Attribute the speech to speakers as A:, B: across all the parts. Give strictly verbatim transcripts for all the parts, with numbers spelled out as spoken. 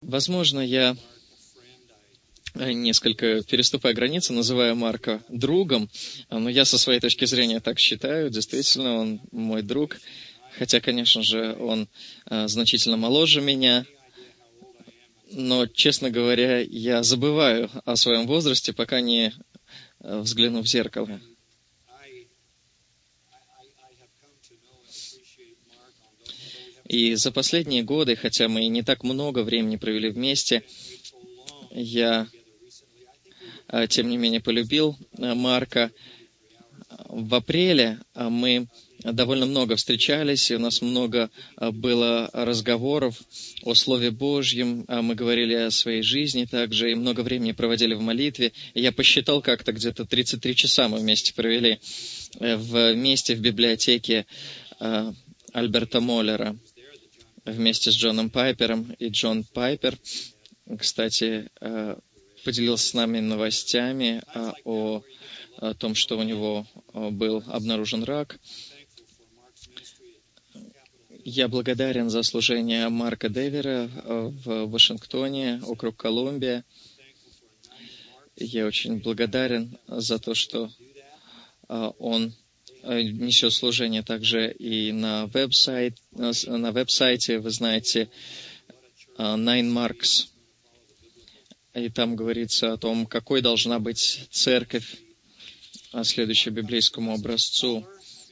A: Возможно, я несколько переступаю границы, называя Марка другом, но я со своей точки зрения так считаю. Действительно, он мой друг, хотя, конечно же, он значительно моложе меня. Но, честно говоря, я забываю о своем возрасте, пока не взгляну в зеркало. И за последние годы, хотя мы не так много времени провели вместе, я, тем не менее, полюбил Марка. В апреле мы довольно много встречались, и у нас много было разговоров о Слове Божьем, мы говорили о своей жизни также, и много времени проводили в молитве. И я посчитал как-то, где-то тридцать три часа мы вместе провели вместе в библиотеке Альберта Моллера, вместе с Джоном Пайпером. И Джон Пайпер, кстати, поделился с нами новостями о, о том, что у него был обнаружен рак. Я благодарен за служение Марка Девера в Вашингтоне, округ Колумбия. Я очень благодарен за то, что он несет служение также и на веб-сайт, на веб-сайте, вы знаете, Nine Marks. И там говорится о том, какой должна быть церковь, следующая библейскому образцу.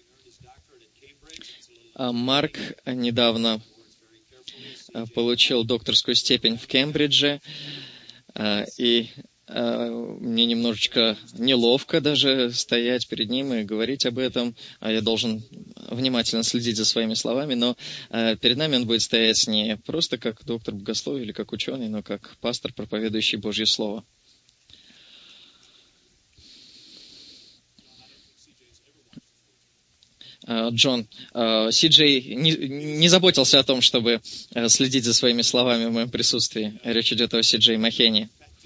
A: Марк недавно получил докторскую степень в Кембридже, и мне немножечко неловко даже стоять перед ним и говорить об этом. Я должен внимательно следить за своими словами, но перед нами он будет стоять не просто как доктор богословия или как ученый, но как пастор, проповедующий Божье Слово. Джон, Си Джей не, не заботился о том, чтобы следить за своими словами в моем присутствии. Речь идет о Си Джей Махене.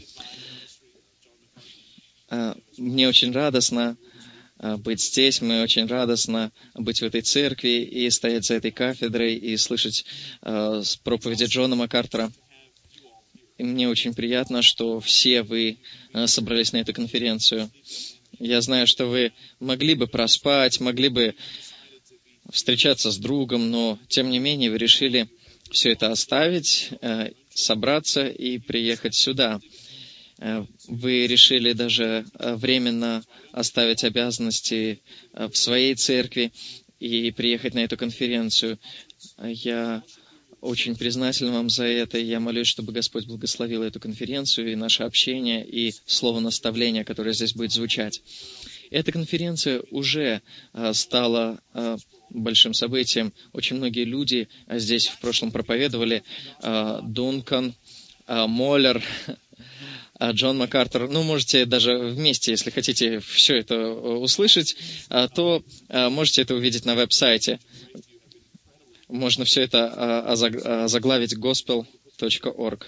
A: Мне очень радостно быть здесь, мне очень радостно быть в этой церкви и стоять за этой кафедрой и слышать проповеди Джона Макартера. И мне очень приятно, что все вы собрались на эту конференцию. Я знаю, что вы могли бы проспать, могли бы встречаться с другом, но, тем не менее, вы решили все это оставить, собраться и приехать сюда. Вы решили даже временно оставить обязанности в своей церкви и приехать на эту конференцию. Я очень признателен вам за это, и я молюсь, чтобы Господь благословил эту конференцию и наше общение, и слово наставления, которое здесь будет звучать. Эта конференция уже стала большим событием. Очень многие люди здесь в прошлом проповедовали. Дункан, Моллер, Джон Макартер. Ну, можете даже вместе, если хотите все это услышать, то можете это увидеть на веб-сайте. Можно все это озаглавить gospel точка org.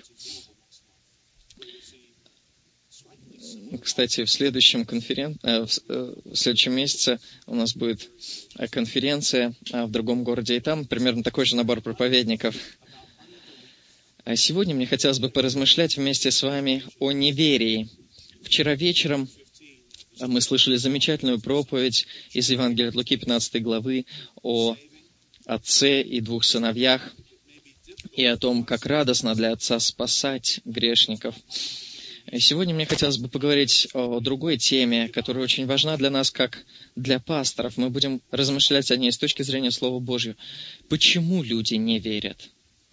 A: Кстати, в следующем, конферен... в следующем месяце у нас будет конференция в другом городе, и там примерно такой же набор проповедников. А сегодня мне хотелось бы поразмышлять вместе с вами о неверии. Вчера вечером мы слышали замечательную проповедь из Евангелия от Луки, пятнадцатой главы, о отце и двух сыновьях, и о том, как радостно для отца спасать грешников. И сегодня мне хотелось бы поговорить о другой теме, которая очень важна для нас, как для пасторов. Мы будем размышлять о ней с точки зрения Слова Божьего. Почему люди не верят?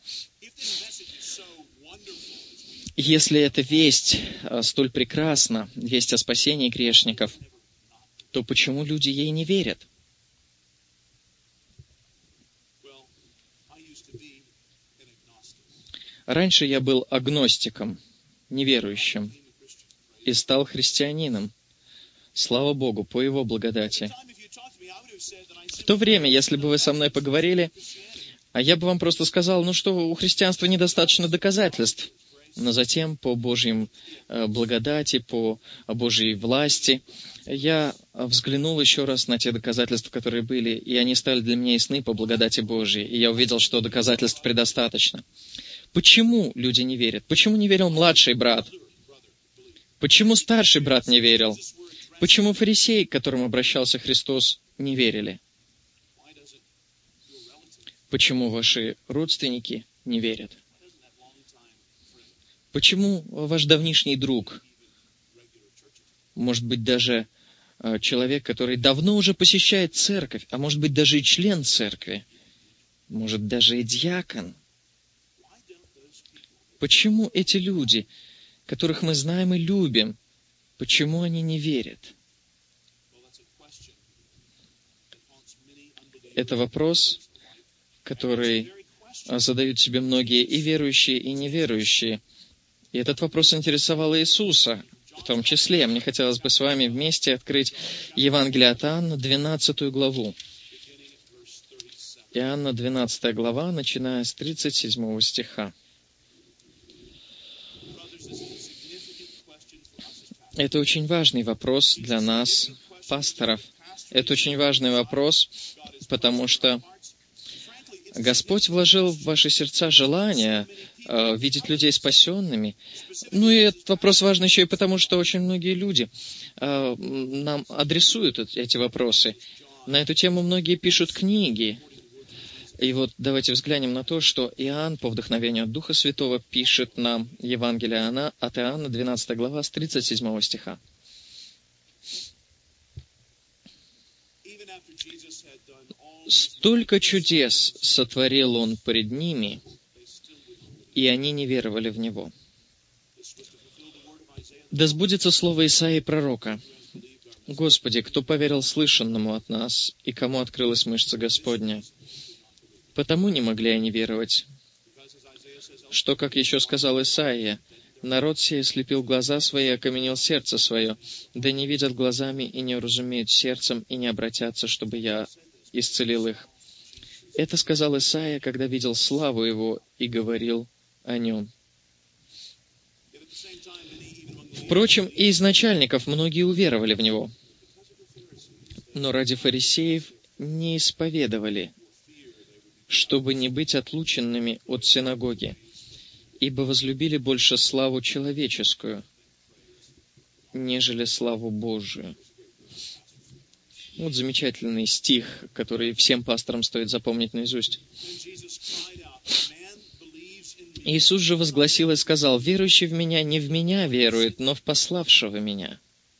A: Если эта весть столь прекрасна, весть о спасении грешников, то почему люди ей не верят? Раньше я был агностиком, неверующим, и стал христианином. Слава Богу, по Его благодати. В то время, если бы вы со мной поговорили, а я бы вам просто сказал, ну что, у христианства недостаточно доказательств. Но затем, по Божьим благодати, по Божьей власти, я взглянул еще раз на те доказательства, которые были, и они стали для меня ясны по благодати Божьей, и я увидел, что доказательств предостаточно. Почему люди не верят? Почему не верил младший брат? Почему старший брат не верил? Почему фарисеи, к которым обращался Христос, не верили? Почему ваши родственники не верят? Почему ваш давнишний друг, может быть, даже человек, который давно уже посещает церковь, а может быть, даже и член церкви, может, даже и диакон, почему эти люди, которых мы знаем и любим, почему они не верят? Это вопрос, который задают себе многие и верующие, и неверующие. И этот вопрос интересовал Иисуса, в том числе. Мне хотелось бы с вами вместе открыть Евангелие от Иоанна, двенадцатую главу. Иоанна, двенадцатая глава, начиная с тридцать седьмого стиха. Это очень важный вопрос для нас, пасторов. Это очень важный вопрос, потому что Господь вложил в ваши сердца желание э, видеть людей спасенными. Ну и этот вопрос важен еще и потому, что очень многие люди э, нам адресуют эти вопросы. На эту тему многие пишут книги. И вот давайте взглянем на то, что Иоанн по вдохновению от Духа Святого пишет нам Евангелие Иоанна, от Иоанна, двенадцатая глава, с тридцать седьмого стиха. «Столько чудес сотворил Он пред ними, и они не веровали в Него. Да сбудется слово Исаии пророка: Господи, кто поверил слышанному от нас, и кому открылась мышца Господня? Потому не могли они веровать, что, как еще сказал Исаия, народ сей слепил глаза свои, окаменил сердце свое, да не видят глазами и не уразумеют сердцем, и не обратятся, чтобы я исцелил их. Это сказал Исаия, когда видел славу Его и говорил о Нем. Впрочем, и из начальников многие уверовали в Него, но ради фарисеев не исповедовали, чтобы не быть отлученными от синагоги, ибо возлюбили больше славу человеческую, нежели славу Божию». Вот замечательный стих, который всем пасторам стоит запомнить наизусть. «Иисус же возгласил и сказал: верующий в Меня не в Меня верует, но в пославшего Меня.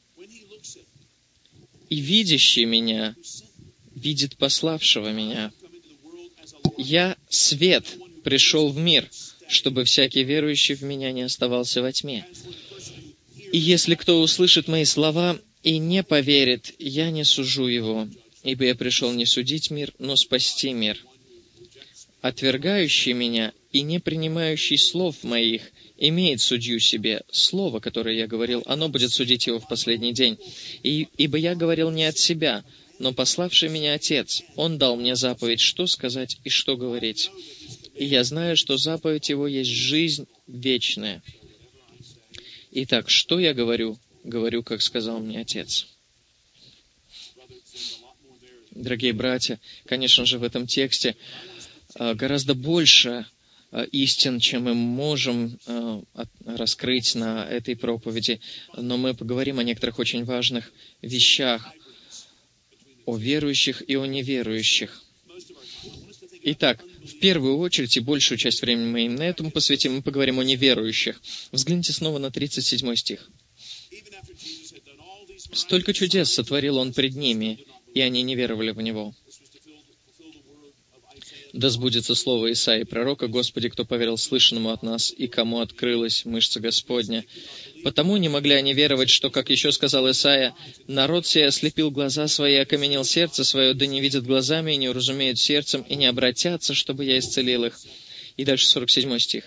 A: И видящий Меня видит пославшего Меня. Я свет пришел в мир, чтобы всякий верующий в Меня не оставался во тьме. И если кто услышит Мои слова и не поверит, я не сужу его, ибо я пришел не судить мир, но спасти мир. Отвергающий Меня и не принимающий слов Моих имеет судью себе. Слово, которое я говорил, оно будет судить его в последний день. И, ибо я говорил не от себя, но пославший Меня Отец, Он дал мне заповедь, что сказать и что говорить. И я знаю, что заповедь Его есть жизнь вечная. Итак, что я говорю? Говорю, как сказал мне Отец». Дорогие братья, конечно же, в этом тексте гораздо больше истин, чем мы можем раскрыть на этой проповеди, но мы поговорим о некоторых очень важных вещах, о верующих и о неверующих. Итак, в первую очередь, и большую часть времени мы им на этому посвятим, мы поговорим о неверующих. Взгляните снова на тридцать седьмой стих. «Столько чудес сотворил Он пред ними, и они не веровали в Него. Да сбудется слово Исаии пророка: Господи, кто поверил слышанному от нас, и кому открылась мышца Господня. Потому не могли они веровать, что, как еще сказал Исаия, народ сей ослепил глаза свои, окаменел сердце свое, да не видят глазами, и не уразумеют сердцем, и не обратятся, чтобы я исцелил их». И дальше сорок седьмой стих.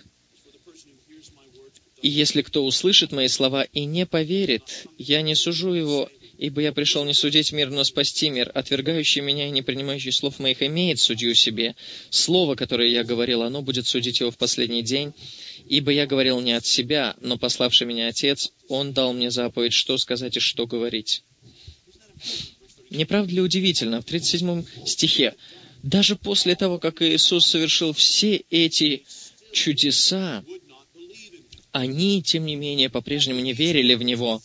A: «И если кто услышит мои слова и не поверит, я не сужу его, ибо я пришел не судить мир, но спасти мир. Отвергающий Меня и не принимающий слов Моих имеет судью себе. Слово, которое я говорил, оно будет судить его в последний день. Ибо я говорил не от себя, но пославший Меня Отец, Он дал мне заповедь, что сказать и что говорить». Не правда ли удивительно? В тридцать седьмом стихе, даже после того, как Иисус совершил все эти чудеса, они, тем не менее, по-прежнему не верили в Него.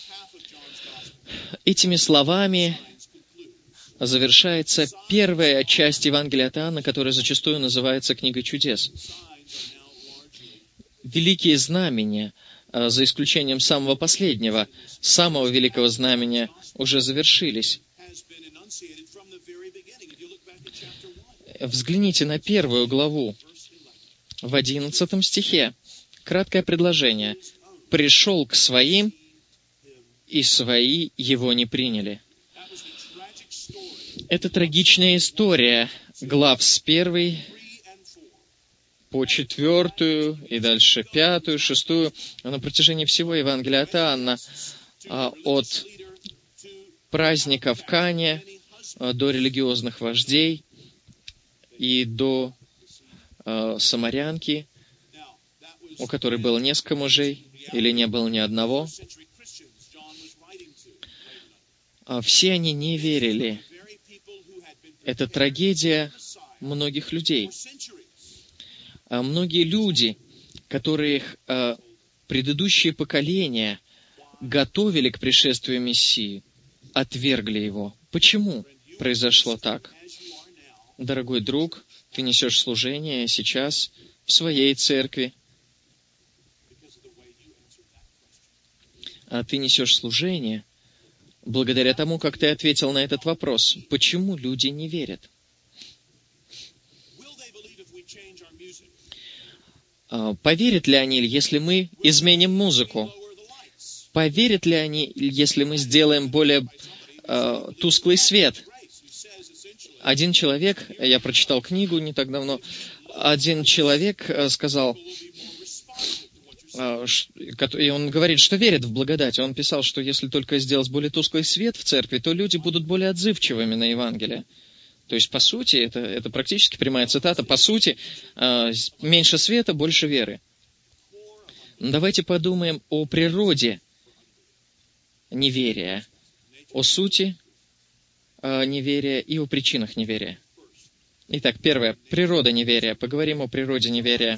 A: Этими словами завершается первая часть Евангелия от Иоанна, которая зачастую называется «Книгой чудес». Великие знамения, за исключением самого последнего, самого великого знамения, уже завершились. Взгляните на первую главу, в одиннадцатом стихе. Краткое предложение. «Пришел к своим, и свои его не приняли». Это трагичная история глав с первой по четвертую, и дальше пятую, шестую, на протяжении всего Евангелия от Иоанна, от праздника в Кане до религиозных вождей и до самарянки, у которой было несколько мужей, или не было ни одного. Все они не верили. Это трагедия многих людей. А многие люди, которых а, предыдущие поколения готовили к пришествию Мессии, отвергли его. Почему произошло так? Дорогой друг, ты несешь служение сейчас в своей церкви. А ты несешь служение благодаря тому, как ты ответил на этот вопрос. Почему люди не верят? Поверят ли они, если мы изменим музыку? Поверят ли они, если мы сделаем более э, тусклый свет? Один человек, я прочитал книгу не так давно, один человек сказал, э, и он говорит, что верит в благодать. Он писал, что если только сделать более тусклый свет в церкви, то люди будут более отзывчивыми на Евангелие. То есть, по сути, это, это практически прямая цитата, по сути, э, меньше света, больше веры. Но давайте подумаем о природе неверия, о сути э, неверия и о причинах неверия. Итак, первое, природа неверия. Поговорим о природе неверия.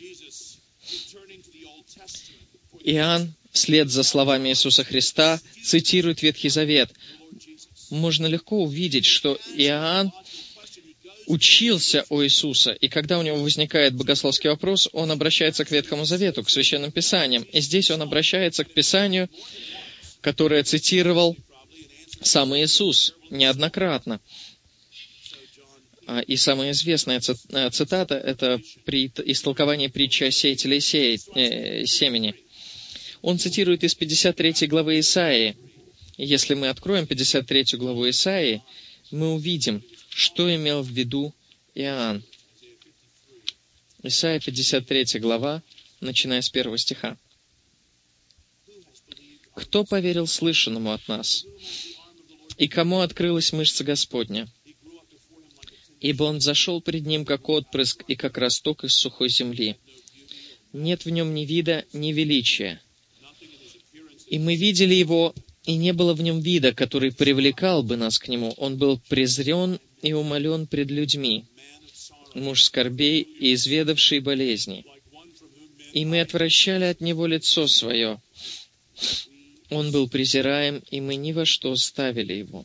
A: Иоанн, вслед за словами Иисуса Христа, цитирует Ветхий Завет. Можно легко увидеть, что Иоанн учился у Иисуса, и когда у него возникает богословский вопрос, он обращается к Ветхому Завету, к Священным Писаниям. И здесь он обращается к Писанию, которое цитировал сам Иисус неоднократно. И самая известная цитата — это при истолковании притчи о сеятеле и сея... семени. Он цитирует из пятьдесят третьей главы Исаии. Если мы откроем пятьдесят третью главу Исаии, мы увидим, что имел в виду Иоанн. Исаия, пятьдесят третья глава, начиная с первого стиха. «Кто поверил слышанному от нас? И кому открылась мышца Господня? Ибо он взошел пред ним, как отпрыск и как росток из сухой земли. Нет в нем ни вида, ни величия. И мы видели его, и не было в нем вида, который привлекал бы нас к нему. Он был презрен и умолен пред людьми, муж скорбей и изведавший болезни. И мы отвращали от него лицо свое. Он был презираем, и мы ни во что ставили его.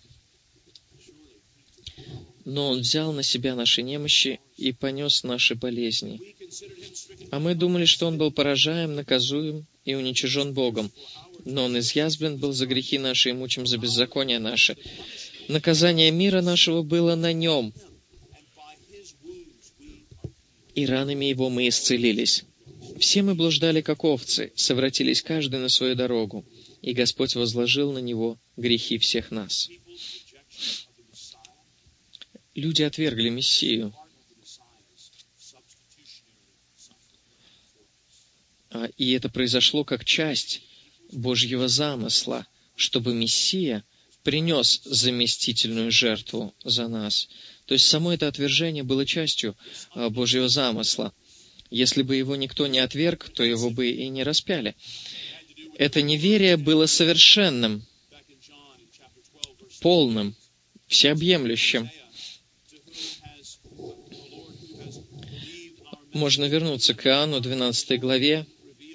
A: Но он взял на себя наши немощи и понес наши болезни. А мы думали, что он был поражаем, наказуем и уничижен Богом. Но он изъязвлен был за грехи наши и мучим за беззаконие наше. Наказание мира нашего было на нем, и ранами его мы исцелились. Все мы блуждали, как овцы, совратились каждый на свою дорогу, и Господь возложил на него грехи всех нас». Люди отвергли Мессию. И это произошло как часть Божьего замысла, чтобы Мессия принес заместительную жертву за нас. То есть само это отвержение было частью Божьего замысла. Если бы его никто не отверг, то его бы и не распяли. Это неверие было совершенным, полным, всеобъемлющим. Можно вернуться к Иоанну, двенадцатой главе.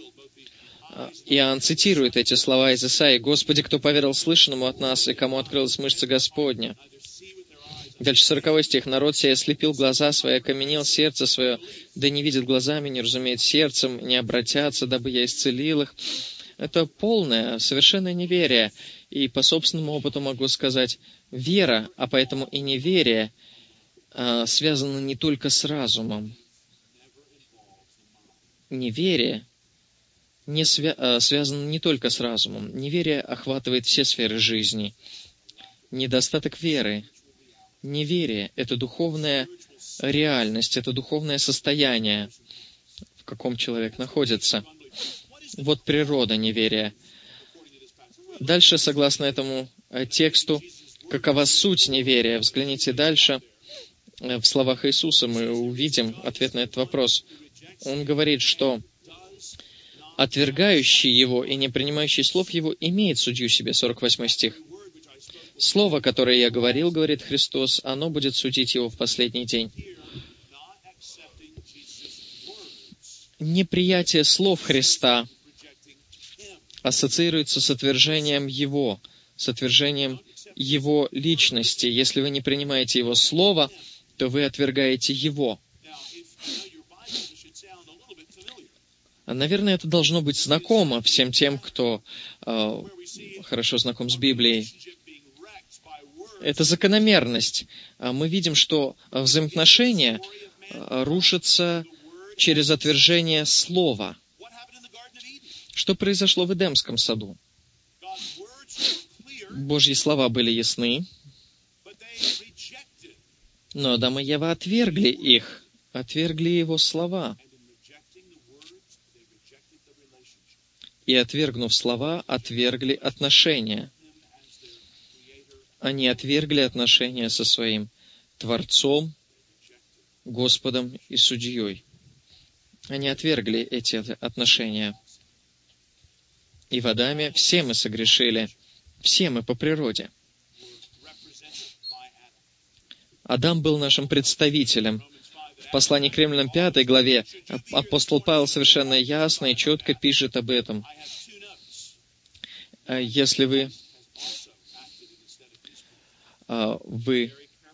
A: Иоанн цитирует эти слова из Исаии: «Господи, кто поверил слышанному от нас, и кому открылась мышца Господня». Дальше сороковой стих. «Народ сей ослепил глаза свои, окаменел сердце свое, да не видит глазами, не разумеет сердцем, не обратятся, дабы я исцелил их». Это полное, совершенное неверие. И по собственному опыту могу сказать, вера, а поэтому и неверие, связано не только с разумом. Неверие не свя- связано не только с разумом. Неверие охватывает все сферы жизни. Недостаток веры. Неверие — это духовная реальность, это духовное состояние, в каком человек находится. Вот природа неверия. Дальше, согласно этому тексту, какова суть неверия? Взгляните дальше. В словах Иисуса мы увидим ответ на этот вопрос. Он говорит, что отвергающий Его и не принимающий слов Его имеет судью себе. сорок восьмой стих. Слово, которое я говорил, говорит Христос, оно будет судить его в последний день. Неприятие слов Христа ассоциируется с отвержением Его, с отвержением Его личности. Если вы не принимаете Его Слово, то вы отвергаете Его. Наверное, это должно быть знакомо всем тем, кто э, хорошо знаком с Библией. Это закономерность. Мы видим, что взаимоотношения рушатся через отвержение слова. Что произошло в Эдемском саду? Божьи слова были ясны, но Адам и Ева отвергли их, отвергли Его слова. И, отвергнув слова, отвергли отношения. Они отвергли отношения со своим Творцом, Господом и Судьей. Они отвергли эти отношения. И в Адаме все мы согрешили, все мы по природе. Адам был нашим представителем. В послании к Римлянам пятой главе апостол Павел совершенно ясно и четко пишет об этом. Если вы Вы,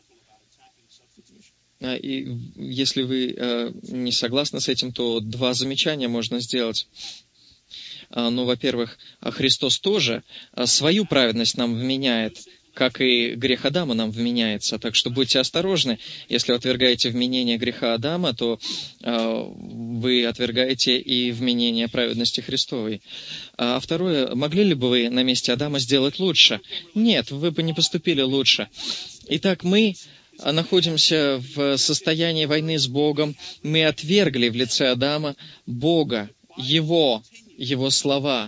A: и если вы не согласны с этим, то два замечания можно сделать. Ну, во-первых, Христос тоже свою праведность нам вменяет, как и грех Адама нам вменяется. Так что будьте осторожны. Если вы отвергаете вменение греха Адама, то вы отвергаете и вменение праведности Христовой. А второе, могли ли бы вы на месте Адама сделать лучше? Нет, вы бы не поступили лучше. Итак, мы находимся в состоянии войны с Богом. Мы отвергли в лице Адама Бога, Его, Его слова.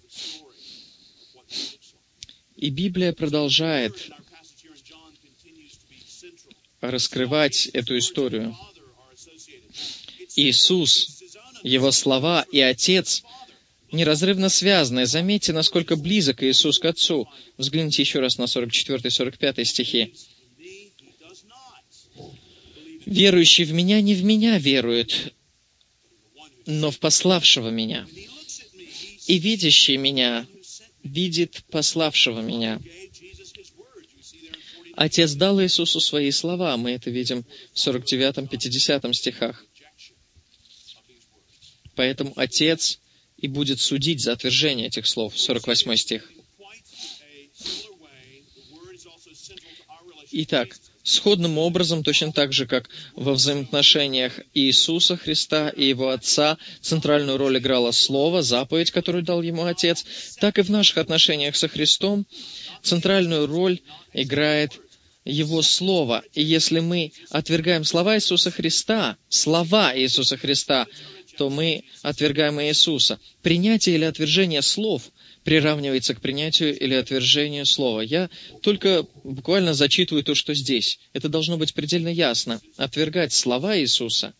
A: И Библия продолжает раскрывать эту историю. Иисус, Его слова и Отец неразрывно связаны. Заметьте, насколько близок Иисус к Отцу. Взгляните еще раз на сорок четвёртый — сорок пятый стихи. «Верующий в Меня не в Меня верует, но в пославшего Меня. И видящий Меня видит пославшего Меня». Отец дал Иисусу Свои слова. Мы это видим в сорок девятом — пятидесятом стихах. Поэтому Отец и будет судить за отвержение этих слов. сорок восьмой стих. Итак, сходным образом, точно так же, как во взаимоотношениях Иисуса Христа и Его Отца, центральную роль играло Слово, заповедь, которую дал Ему Отец, так и в наших отношениях со Христом центральную роль играет Его Слово. И если мы отвергаем слова Иисуса Христа, слова Иисуса Христа, то мы отвергаем Иисуса. Принятие или отвержение слов приравнивается к принятию или отвержению слова. Я только буквально зачитываю то, что здесь. Это должно быть предельно ясно. Отвергать слова Иисуса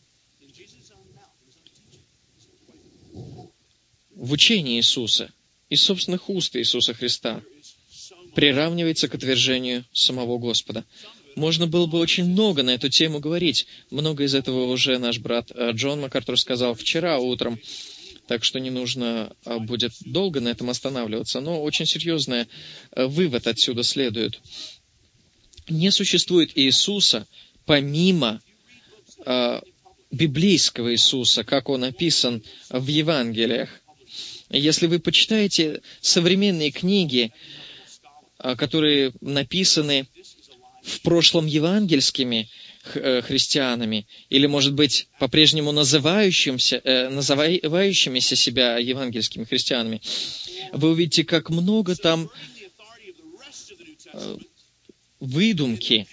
A: в учении Иисуса, из собственных уст Иисуса Христа, приравнивается к отвержению самого Господа. Можно было бы очень много на эту тему говорить. Много из этого уже наш брат Джон МакАртур сказал вчера утром, так что не нужно будет долго на этом останавливаться. Но очень серьезный вывод отсюда следует. Не существует Иисуса помимо библейского Иисуса, как он описан в Евангелиях. Если вы почитаете современные книги, которые написаны в прошлом евангельскими христианами, или, может быть, по-прежнему называющимся, называющимися себя евангельскими христианами, вы увидите, как много там выдумки,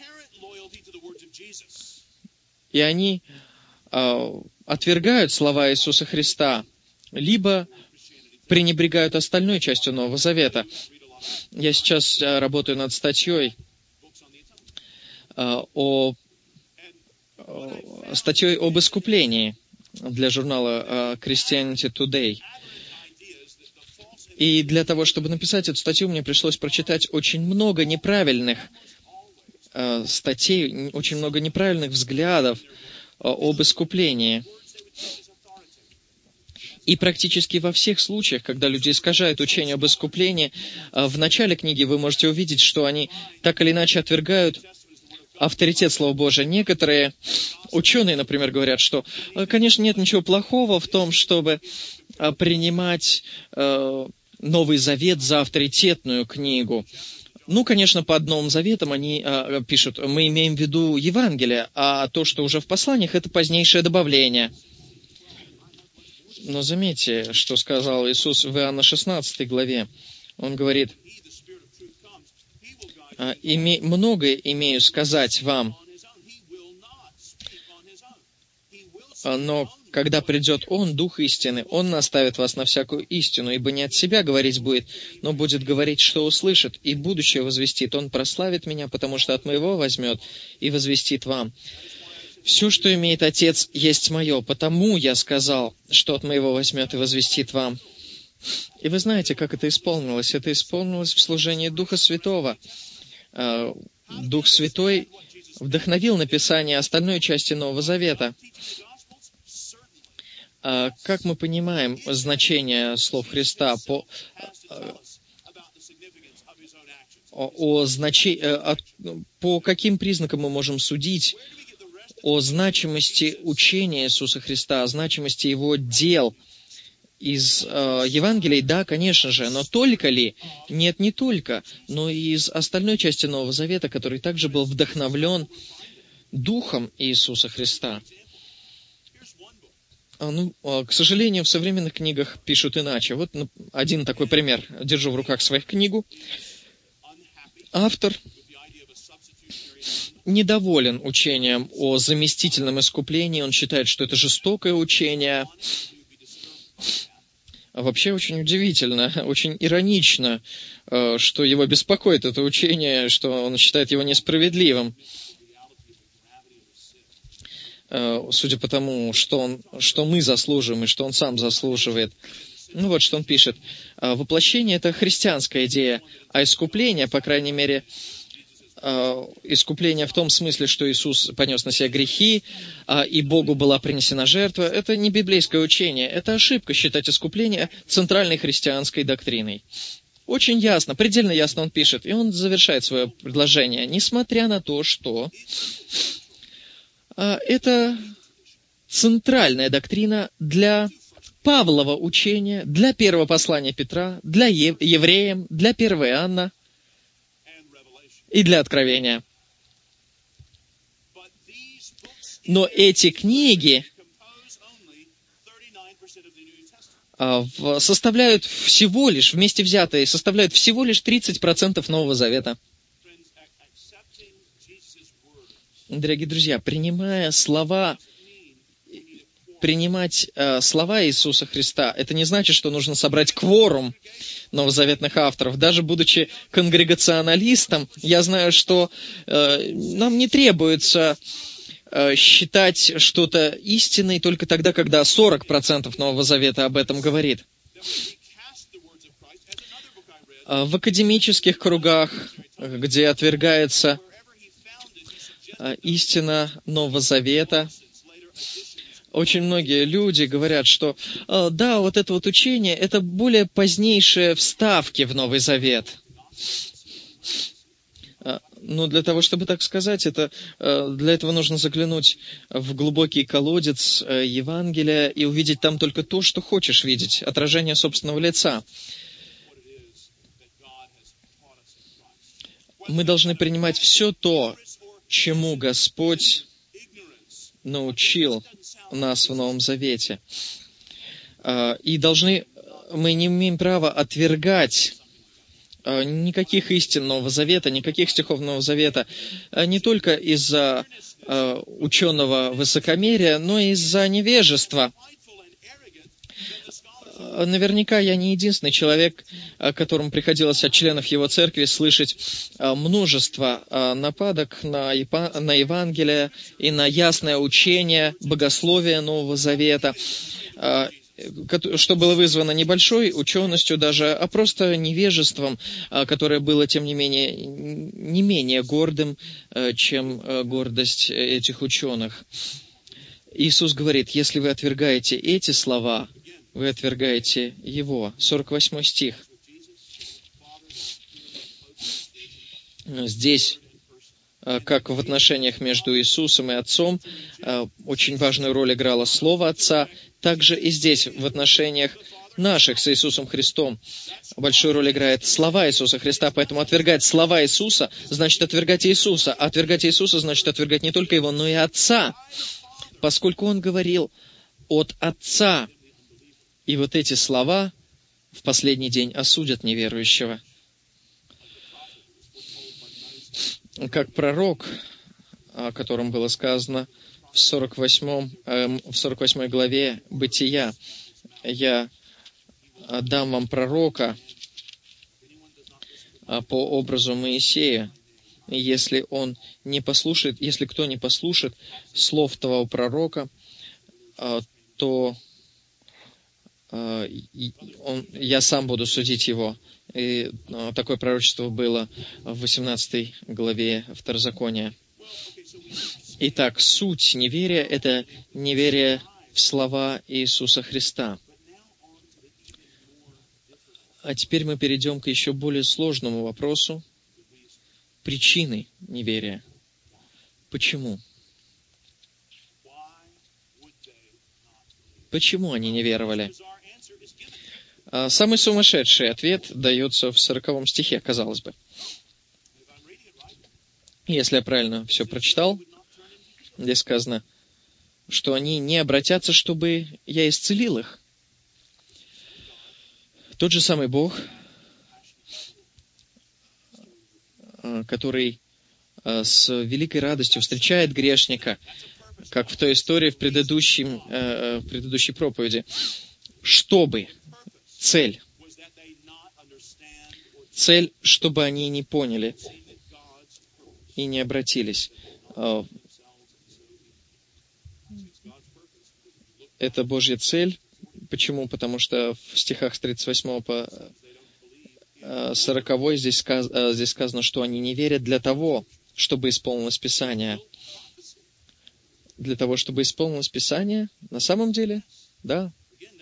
A: и они отвергают слова Иисуса Христа, либо пренебрегают остальной частью Нового Завета. Я сейчас работаю над статьей о, статьей об искуплении для журнала Christianity Today. И для того, чтобы написать эту статью, мне пришлось прочитать очень много неправильных статей, очень много неправильных взглядов об искуплении. И практически во всех случаях, когда люди искажают учение об искуплении, в начале книги вы можете увидеть, что они так или иначе отвергают авторитет Слова Божия. Некоторые ученые, например, говорят, что, конечно, нет ничего плохого в том, чтобы принимать Новый Завет за авторитетную книгу. Ну, конечно, под Новым Заветом они а, пишут, мы имеем в виду Евангелие, а то, что уже в посланиях, это позднейшее добавление. Но заметьте, что сказал Иисус в Иоанна шестнадцатой главе. Он говорит, «Име, многое имею сказать вам, но когда придет Он, Дух истины, Он наставит вас на всякую истину, ибо не от себя говорить будет, но будет говорить, что услышит, и будущее возвестит. Он прославит меня, потому что от моего возьмет и возвестит вам. Все, что имеет Отец, есть мое, потому я сказал, что от моего возьмет и возвестит вам». И вы знаете, как это исполнилось? Это исполнилось в служении Духа Святого. Дух Святой вдохновил написание остальной части Нового Завета. Как мы понимаем значение слов Христа по, о, о значи, по каким признакам мы можем судить о значимости учения Иисуса Христа, о значимости Его дел из э, Евангелий? Да, конечно же, но только ли? Нет, не только, но и из остальной части Нового Завета, который также был вдохновлен Духом Иисуса Христа. Ну, к сожалению, в современных книгах пишут иначе. Вот один такой пример. Держу в руках свою книгу. Автор недоволен учением о заместительном искуплении. Он считает, что это жестокое учение. А вообще очень удивительно, очень иронично, что его беспокоит это учение, что он считает его несправедливым. Судя по тому, что, он, что мы заслуживаем и что он сам заслуживает. Ну вот, что он пишет. Воплощение — это христианская идея, а искупление, по крайней мере, искупление в том смысле, что Иисус понес на себя грехи, и Богу была принесена жертва, это не библейское учение. Это ошибка считать искупление центральной христианской доктриной. Очень ясно, предельно ясно он пишет, и он завершает свое предложение. Несмотря на то, что это центральная доктрина для Павлова учения, для первого послания Петра, для евреям, для первого Иоанна и для Откровения. Но эти книги составляют всего лишь, вместе взятые, составляют всего лишь тридцать процентов Нового Завета. Дорогие друзья, принимая слова, принимать э, слова Иисуса Христа, это не значит, что нужно собрать кворум новозаветных авторов. Даже будучи конгрегационалистом, я знаю, что э, нам не требуется э, считать что-то истиной только тогда, когда сорок процентов Нового Завета об этом говорит. В академических кругах, где отвергается истина Нового Завета. Очень многие люди говорят, что да, вот это вот учение, это более позднейшие вставки в Новый Завет. Но для того, чтобы так сказать, это, для этого нужно заглянуть в глубокий колодец Евангелия и увидеть там только то, что хочешь видеть, отражение собственного лица. Мы должны принимать все то, чему Господь научил нас в Новом Завете. И должны, мы не имеем права отвергать никаких истин Нового Завета, никаких стихов Нового Завета, не только из-за ученого высокомерия, но и из-за невежества. Наверняка я не единственный человек, которому приходилось от членов его церкви слышать множество нападок на Евангелие и на ясное учение, богословие Нового Завета, что было вызвано не большой ученостью даже, а просто невежеством, которое было, тем не менее, не менее гордым, чем гордость этих ученых. Иисус говорит, если вы отвергаете эти слова, вы отвергаете Его. сорок восьмой стих. Здесь, как в отношениях между Иисусом и Отцом, очень важную роль играло Слово Отца, также и здесь, в отношениях наших с Иисусом Христом, большую роль играет слова Иисуса Христа, поэтому отвергать слова Иисуса, значит отвергать Иисуса, а отвергать Иисуса, значит отвергать не только Его, но и Отца, поскольку Он говорил от Отца. И вот эти слова в последний день осудят неверующего. Как пророк, о котором было сказано в сорок восьмом, в сорок восьмой главе Бытия, «Я дам вам пророка по образу Моисея, и если он не послушает, если кто не послушает слов того пророка, то Он, я сам буду судить его». И такое пророчество было в восемнадцатой главе Второзакония. Итак, суть неверия — это неверие в слова Иисуса Христа. А теперь мы перейдем к еще более сложному вопросу — причины неверия. Почему? Почему они не веровали? Самый сумасшедший ответ дается в сороковом стихе, казалось бы. Если я правильно все прочитал, здесь сказано, что они не обратятся, чтобы я исцелил их. Тот же самый Бог, который с великой радостью встречает грешника, как в той истории в, предыдущем, в предыдущей проповеди, чтобы... Цель. Цель, чтобы они не поняли и не обратились. Это Божья цель. Почему? Потому что в стихах с тридцать восьмого по сороковой здесь сказано, здесь сказано, что они не верят для того, чтобы исполнилось Писание. Для того, чтобы исполнилось Писание? На самом деле? Да.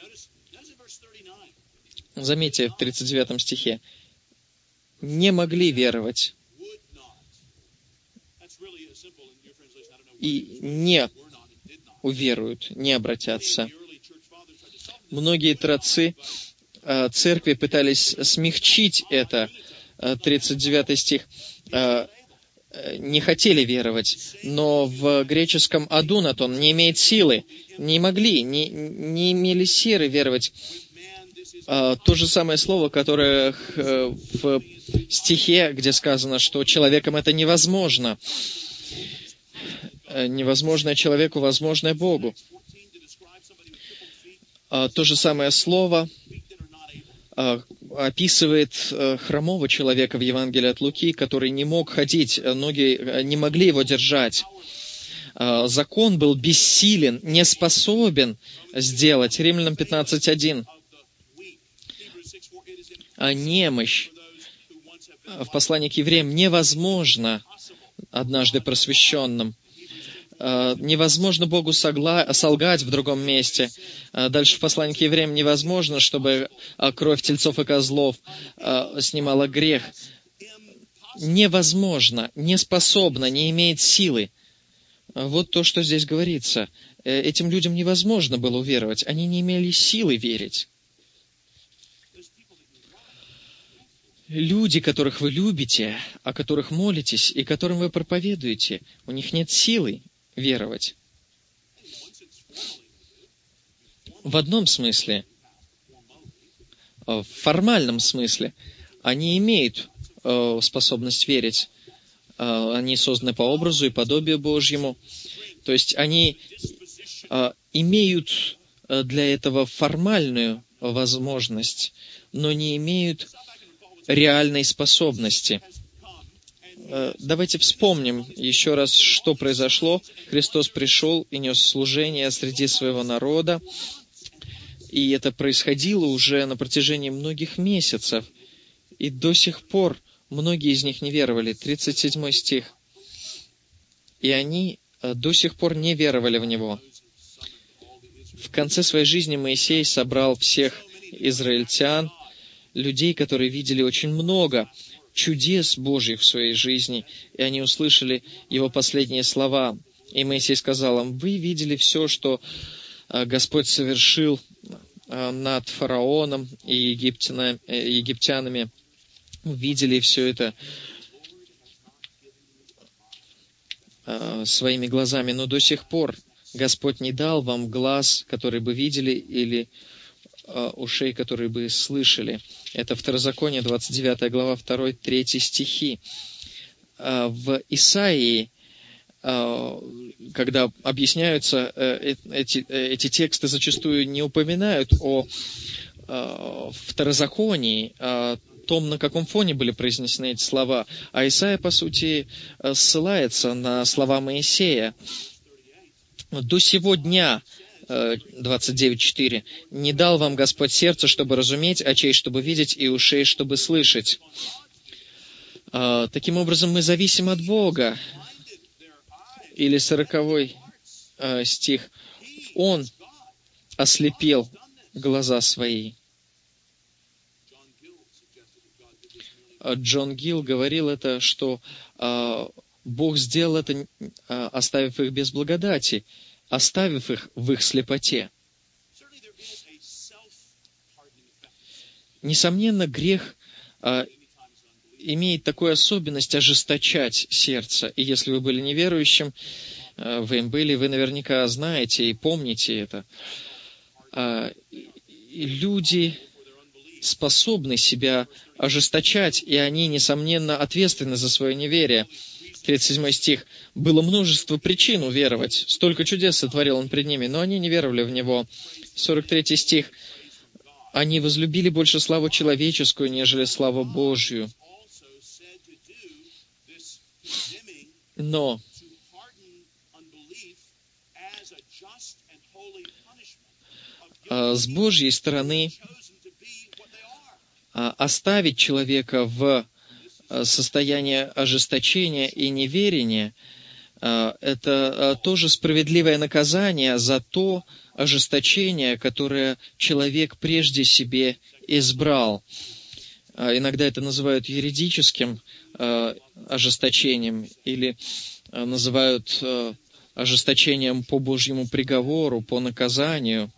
A: Заметьте, в тридцать девятом стихе. Не могли веровать. И не уверуют, не обратятся. Многие трацы церкви пытались смягчить это, тридцать девятый стих, не хотели веровать, но в греческом адунатон не имеет силы, не могли, не, не имели силы веровать. То же самое слово, которое в стихе, где сказано, что человеком это невозможно. Невозможное человеку, возможное Богу. То же самое слово описывает хромого человека в Евангелии от Луки, который не мог ходить, ноги не могли его держать. Закон был бессилен, не способен сделать. Римлянам пятнадцать один. А немощь в послании к евреям невозможно однажды просвещенным. Невозможно Богу согла... солгать в другом месте. Дальше в послании к евреям невозможно, чтобы кровь тельцов и козлов снимала грех. Невозможно, не способно, не имеет силы. Вот то, что здесь говорится. Этим людям невозможно было уверовать. Они не имели силы верить. Люди, которых вы любите, о которых молитесь и которым вы проповедуете, у них нет силы веровать. В одном смысле, в формальном смысле, они имеют способность верить. Они созданы по образу и подобию Божьему. То есть они имеют для этого формальную возможность, но не имеют реальной способности. Давайте вспомним еще раз, что произошло. Христос пришел и нес служение среди своего народа, и это происходило уже на протяжении многих месяцев, и до сих пор многие из них не веровали. тридцать седьмой стих. И они до сих пор не веровали в Него. В конце своей жизни Моисей собрал всех израильтян, людей, которые видели очень много чудес Божьих в своей жизни, и они услышали Его последние слова. И Моисей сказал им: вы видели все, что Господь совершил над фараоном и египтянами. Видели все это своими глазами, но до сих пор Господь не дал вам глаз, который бы видели, или ушей, которые бы слышали. Это Второзаконие, двадцать девятая глава, два-три стихи. В Исаии, когда объясняются эти, эти тексты, зачастую не упоминают о Второзаконии, о том, на каком фоне были произнесены эти слова. А Исаия, по сути, ссылается на слова Моисея. До сего дня, двадцать девять четыре, «Не дал вам Господь сердце, чтобы разуметь, очей, чтобы видеть, и ушей, чтобы слышать». Таким образом, мы зависим от Бога. Или сороковой стих. Он ослепил глаза свои. Джон Гилл говорил это, что Бог сделал это, оставив их без благодати, оставив их в их слепоте. Несомненно, грех имеет такую особенность ожесточать сердце. И если вы были неверующим, вы им были, вы наверняка знаете и помните это. И люди способны себя ожесточать, и они, несомненно, ответственны за свое неверие. тридцать седьмой стих. «Было множество причин уверовать, столько чудес сотворил Он пред ними, но они не веровали в Него». сорок третий стих. «Они возлюбили больше славу человеческую, нежели славу Божью». Но с Божьей стороны оставить человека в состояние ожесточения и неверия — это тоже справедливое наказание за то ожесточение, которое человек прежде себе избрал. Иногда это называют юридическим ожесточением или называют ожесточением по Божьему приговору, по наказанию.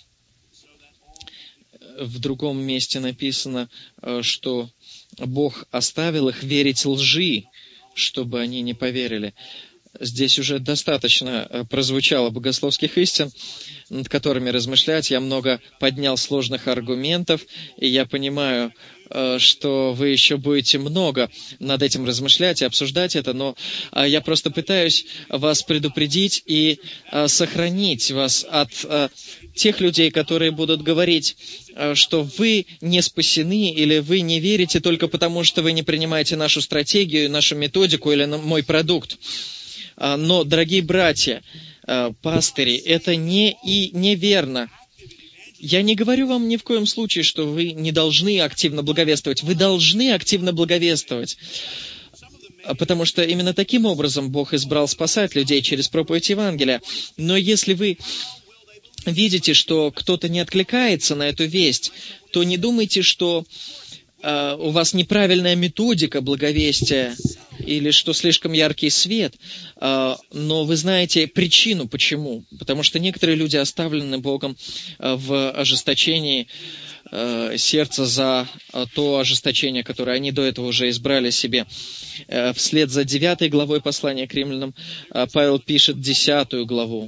A: В другом месте написано, что Бог оставил их верить лжи, чтобы они не поверили. Здесь уже достаточно прозвучало богословских истин, над которыми размышлять. Я много поднял сложных аргументов, и я понимаю, что вы еще будете много над этим размышлять и обсуждать это, но я просто пытаюсь вас предупредить и сохранить вас от тех людей, которые будут говорить, что вы не спасены или вы не верите только потому, что вы не принимаете нашу стратегию, нашу методику или мой продукт. Но, дорогие братья, пастыри, это не и неверно. Я не говорю вам ни в коем случае, что вы не должны активно благовествовать. Вы должны активно благовествовать. потому что именно таким образом Бог избрал спасать людей через проповедь Евангелия. Но если вы видите, что кто-то не откликается на эту весть, то не думайте, что э, у вас неправильная методика благовестия или что слишком яркий свет, э, но вы знаете причину, почему. Потому что некоторые люди оставлены Богом э, в ожесточении э, сердца за э, то ожесточение, которое они до этого уже избрали себе. Э, вслед за девятой главой послания к римлянам э, Павел пишет десятую главу.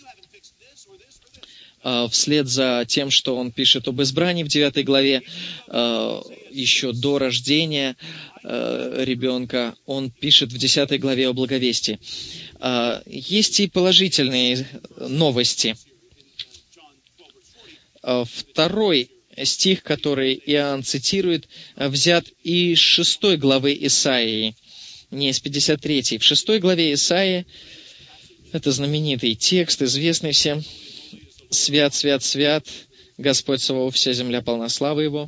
A: Вслед за тем, что он пишет об избрании в девятой главе, еще до рождения ребенка, он пишет в десятой главе о благовестии. Есть и положительные новости. Второй стих, который Иоанн цитирует, взят из шестой главы Исаии, не из пятьдесят третьей. В шестой главе Исаии, это знаменитый текст, известный всем, «Свят, свят, свят, Господь Саваоф, вся земля полна славы Его».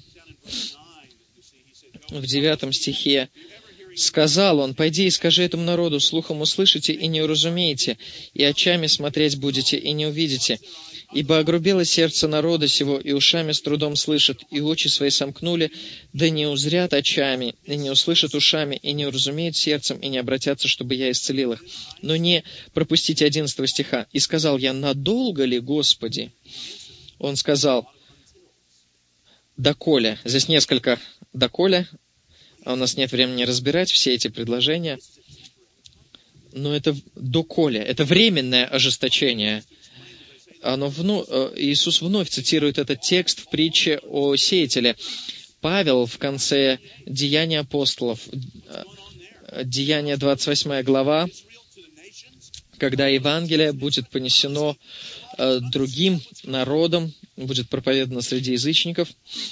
A: В девятом стихе сказал Он: «Пойди и скажи этому народу, слухом услышите и не уразумеете, и очами смотреть будете и не увидите. Ибо огрубело сердце народа сего, и ушами с трудом слышат, и очи свои сомкнули, да не узрят очами, и не услышат ушами, и не уразумеют сердцем, и не обратятся, чтобы я исцелил их». Но не пропустите одиннадцатого стиха. «И сказал я: надолго ли, Господи?» Он сказал: «Доколе». Здесь несколько «доколе». А у нас нет времени разбирать все эти предложения. Но это «доколе». Это временное ожесточение. Оно вновь, Иисус вновь цитирует этот текст в притче о сеятеле. Павел в конце Деяний апостолов, Деяния двадцать восьмая глава, когда Евангелие будет понесено другим народам, будет проповедано среди язычников,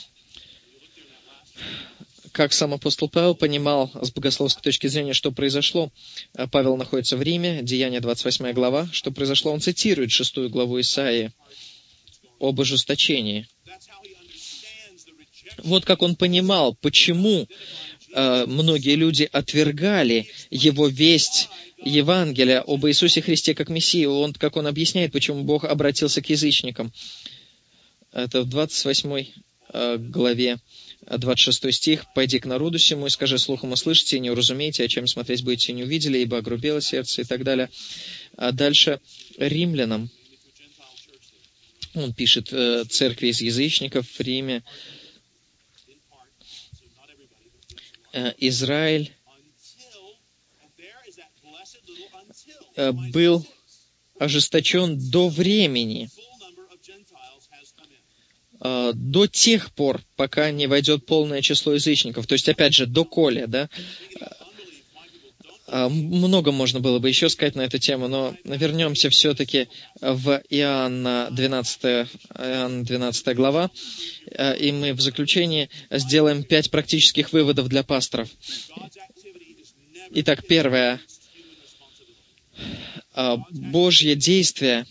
A: как сам апостол Павел понимал с богословской точки зрения, что произошло. Павел находится в Риме, Деяния двадцать восьмая глава. Что произошло? Он цитирует шестую главу Исаии об ожесточении. Вот как он понимал, почему э, многие люди отвергали его весть Евангелия об Иисусе Христе как Мессии. Он, как он объясняет, почему Бог обратился к язычникам. Это в двадцать восьмой э, главе. двадцать шестой стих. «Пойди к народу сему и скажи, слухом услышите, и не уразумеете, очами смотреть будете, и не увидели, ибо огрубело сердце», и так далее. А дальше римлянам. Он пишет э, церкви из язычников в Риме. Э, Израиль э, был ожесточен до времени, до тех пор, пока не войдет полное число язычников. То есть, опять же, доколе, да? Много можно было бы еще сказать на эту тему, но вернемся все-таки в Иоанна двенадцатая, Иоанна двенадцатая глава, и мы в заключении сделаем пять практических выводов для пасторов. Итак, первое. Божье действие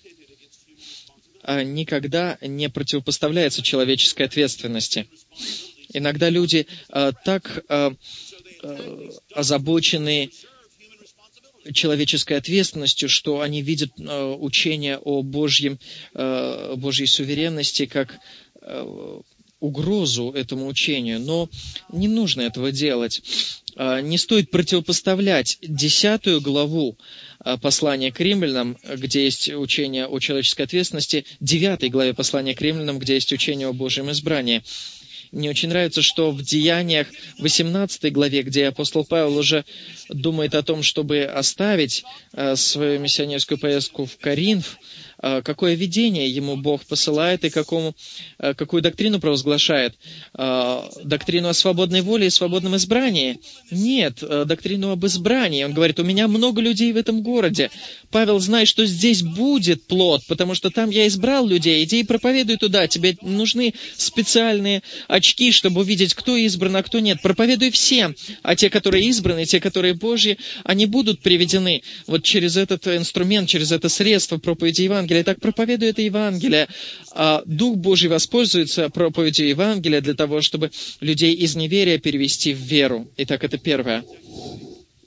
A: никогда не противопоставляется человеческой ответственности. Иногда люди а, так а, а, озабочены человеческой ответственностью, что они видят а, учение о Божьем, а, Божьей суверенности как а, угрозу этому учению. Но не нужно этого делать. А, не стоит противопоставлять десятую главу послания к римлянам, где есть учение о человеческой ответственности, девятой главе послания к римлянам, где есть учение о Божьем избрании. Мне очень нравится, что в Деяниях восемнадцатой главе, где апостол Павел уже думает о том, чтобы оставить свою миссионерскую поездку в Коринф, какое видение ему Бог посылает и какому, какую доктрину провозглашает. Доктрину о свободной воле и свободном избрании? Нет, доктрину об избрании. Он говорит: у меня много людей в этом городе. Павел знает, что здесь будет плод, потому что там я избрал людей. Иди и проповедуй туда. Тебе нужны специальные очки, чтобы увидеть, кто избран, а кто нет. Проповедуй всем. А те, которые избраны, те, которые Божьи, они будут приведены вот через этот инструмент, через это средство проповеди Евангелия. Так проповедуй это Евангелие. А Дух Божий воспользуется проповедью Евангелия для того, чтобы людей из неверия перевести в веру. Итак, это первое.